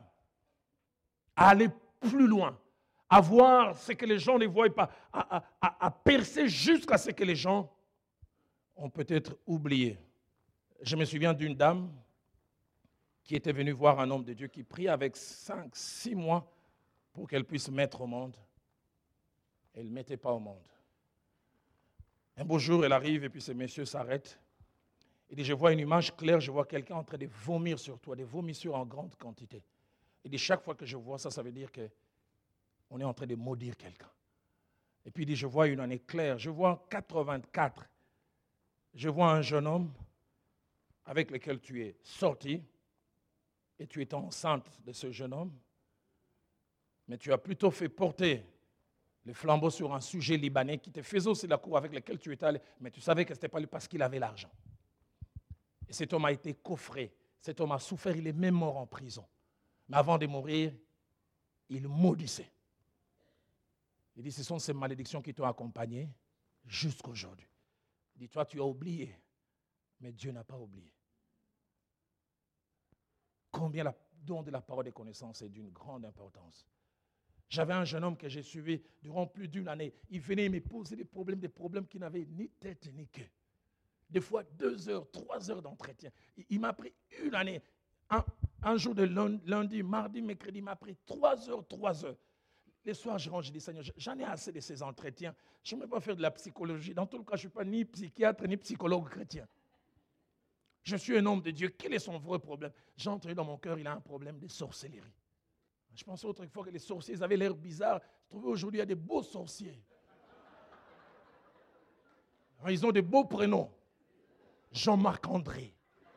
à aller plus loin, à voir ce que les gens ne voient pas, à, à, à, à percer jusqu'à ce que les gens ont peut-être oublié. Je me souviens d'une dame qui était venue voir un homme de Dieu qui prie avec cinq, six mois pour qu'elle puisse mettre au monde. Elle ne mettait pas au monde. Un beau jour, elle arrive et puis ce monsieur s'arrête. Il dit, je vois une image claire, je vois quelqu'un en train de vomir sur toi, des vomissures en grande quantité. Il dit, chaque fois que je vois ça, ça veut dire qu'on est en train de maudire quelqu'un. Et puis il dit, je vois une année claire, je vois quatre-vingt-quatre. Je vois un jeune homme avec lequel tu es sorti et tu étais enceinte de ce jeune homme, mais tu as plutôt fait porter le flambeau sur un sujet libanais qui te faisait aussi la cour avec lequel tu étais allé, mais tu savais que ce n'était pas lui parce qu'il avait l'argent. Et cet homme a été coffré, cet homme a souffert, il est même mort en prison. Mais avant de mourir, il maudissait. Il dit, ce sont ces malédictions qui t'ont accompagné jusqu'aujourd'hui. Il dit, toi tu as oublié, mais Dieu n'a pas oublié. Combien le don de la parole de connaissance est d'une grande importance. J'avais un jeune homme que j'ai suivi durant plus d'une année. Il venait me poser des problèmes, des problèmes qui n'avaient ni tête ni queue. Des fois, deux heures, trois heures d'entretien. Il, il m'a pris une année. Un, un jour de lundi, lundi, mardi, mercredi, il m'a pris trois heures, trois heures. Les soirs, je rentre, je dis, Seigneur, j'en ai assez de ces entretiens. Je ne veux pas faire de la psychologie. Dans tout le cas, je ne suis pas ni psychiatre, ni psychologue chrétien. Je suis un homme de Dieu. Quel est son vrai problème? J'ai entendu dans mon cœur, il a un problème de sorcellerie. Je pensais autrefois que les sorciers avaient l'air bizarre. Je trouvais aujourd'hui, il y a des beaux sorciers. Alors, ils ont des beaux prénoms. Jean-Marc André.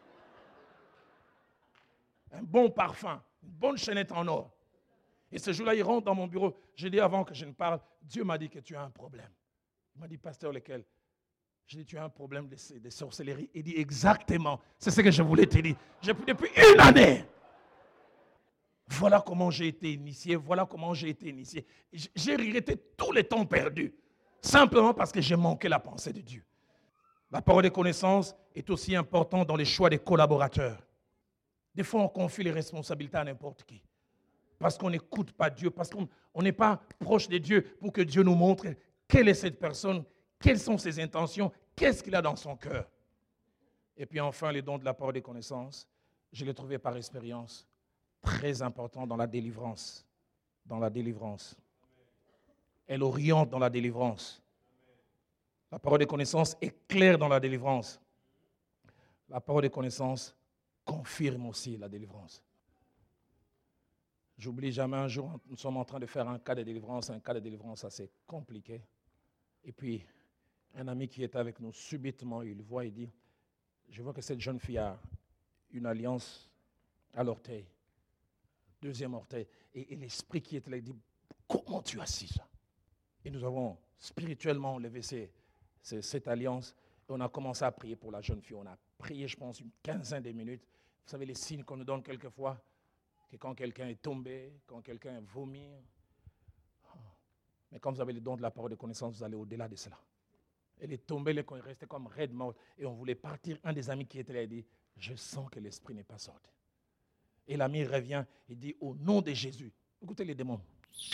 Un bon parfum, une bonne chaînette en or. Et ce jour-là, il rentre dans mon bureau. Je dis avant que je ne parle, Dieu m'a dit que tu as un problème. Il m'a dit, pasteur, lequel? Je dis, tu as un problème de, de sorcellerie. Il dit, exactement. C'est ce que je voulais te dire. J'ai pris depuis une année. Voilà comment j'ai été initié. Voilà comment j'ai été initié. J'ai regretté tous les temps perdus. Simplement parce que j'ai manqué la pensée de Dieu. La parole de connaissance est aussi importante dans les choix des collaborateurs. Des fois, on confie les responsabilités à n'importe qui. Parce qu'on n'écoute pas Dieu, parce qu'on n'est pas proche de Dieu pour que Dieu nous montre quelle est cette personne, quelles sont ses intentions, qu'est-ce qu'il a dans son cœur. Et puis enfin, les dons de la parole de connaissance, je l'ai trouvé par expérience très important dans la délivrance. Dans la délivrance. Elle oriente dans la délivrance. La parole de connaissance est claire dans la délivrance. La parole de connaissance confirme aussi la délivrance. J'oublie jamais un jour, nous sommes en train de faire un cas de délivrance, un cas de délivrance assez compliqué. Et puis, un ami qui est avec nous, subitement, il voit et dit, je vois que cette jeune fille a une alliance à l'orteil, deuxième orteil. Et, et l'esprit qui était là, il dit, comment tu as su ça? Et nous avons spirituellement levé ces, ces, cette alliance et on a commencé à prier pour la jeune fille. On a prié, je pense, une quinzaine de minutes. Vous savez, les signes qu'on nous donne quelquefois. que quand quelqu'un est tombé, quand quelqu'un vomit, mais quand vous avez le don de la parole de connaissance, vous allez au-delà de cela. Elle est tombée, elle est restée comme raide morte. Et on voulait partir. Un des amis qui était là, il dit, je sens que l'esprit n'est pas sorti. Et l'ami revient, il dit, au nom de Jésus. Écoutez les démons.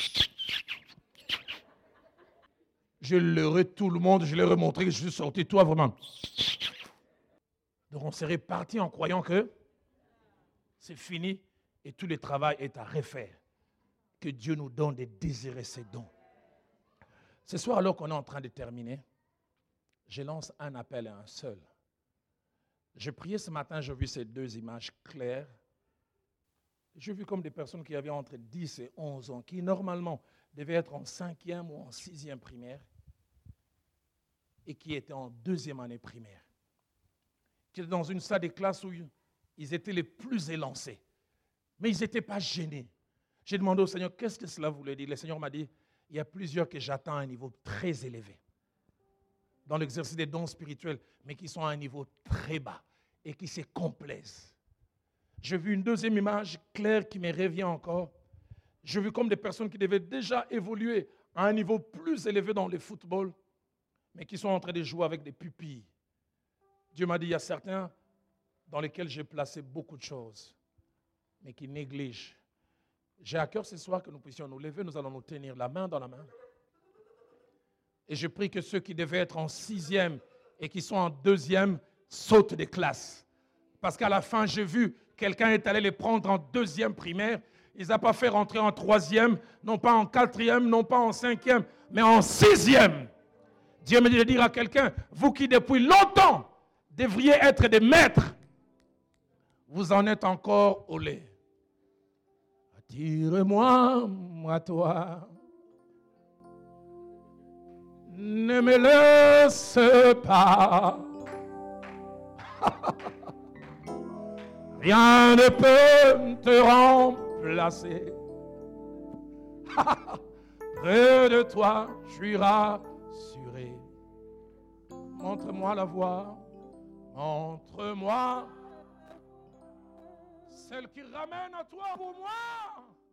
Je l'aurais tout le monde, je leur ai montré que je suis sorti, toi vraiment. Donc on serait parti en croyant que c'est fini et tout le travail est à refaire. Que Dieu nous donne de désirer ses dons. Ce soir, alors qu'on est en train de terminer, je lance un appel à un seul. J'ai prié ce matin, j'ai vu ces deux images claires. J'ai vu comme des personnes qui avaient entre dix et onze ans, qui normalement devaient être en cinquième ou en sixième primaire, et qui étaient en deuxième année primaire. Qui étaient dans une salle de classe où ils étaient les plus élancés. Mais ils n'étaient pas gênés. J'ai demandé au Seigneur, qu'est-ce que cela voulait dire? Le Seigneur m'a dit, il y a plusieurs que j'attends à un niveau très élevé. Dans l'exercice des dons spirituels, mais qui sont à un niveau très bas et qui se complaisent. J'ai vu une deuxième image claire qui me revient encore. J'ai vu comme des personnes qui devaient déjà évoluer à un niveau plus élevé dans le football, mais qui sont en train de jouer avec des pupilles. Dieu m'a dit, il y a certains dans lesquels j'ai placé beaucoup de choses, mais qui négligent. J'ai à cœur ce soir que nous puissions nous lever, nous allons nous tenir la main dans la main. Et je prie que ceux qui devaient être en sixième et qui sont en deuxième sautent des classes. Parce qu'à la fin, j'ai vu quelqu'un est allé les prendre en deuxième primaire. Il n'a pas fait rentrer en troisième, non pas en quatrième, non pas en cinquième, mais en sixième. Dieu me dit de dire à quelqu'un, vous qui depuis longtemps devriez être des maîtres, vous en êtes encore au lait. Attire-moi à toi. Ne me laisse pas. Rien ne peut te remplacer. Près de toi, je suis rassuré. Montre-moi la voie. Montre-moi celle qui ramène à toi pour moi.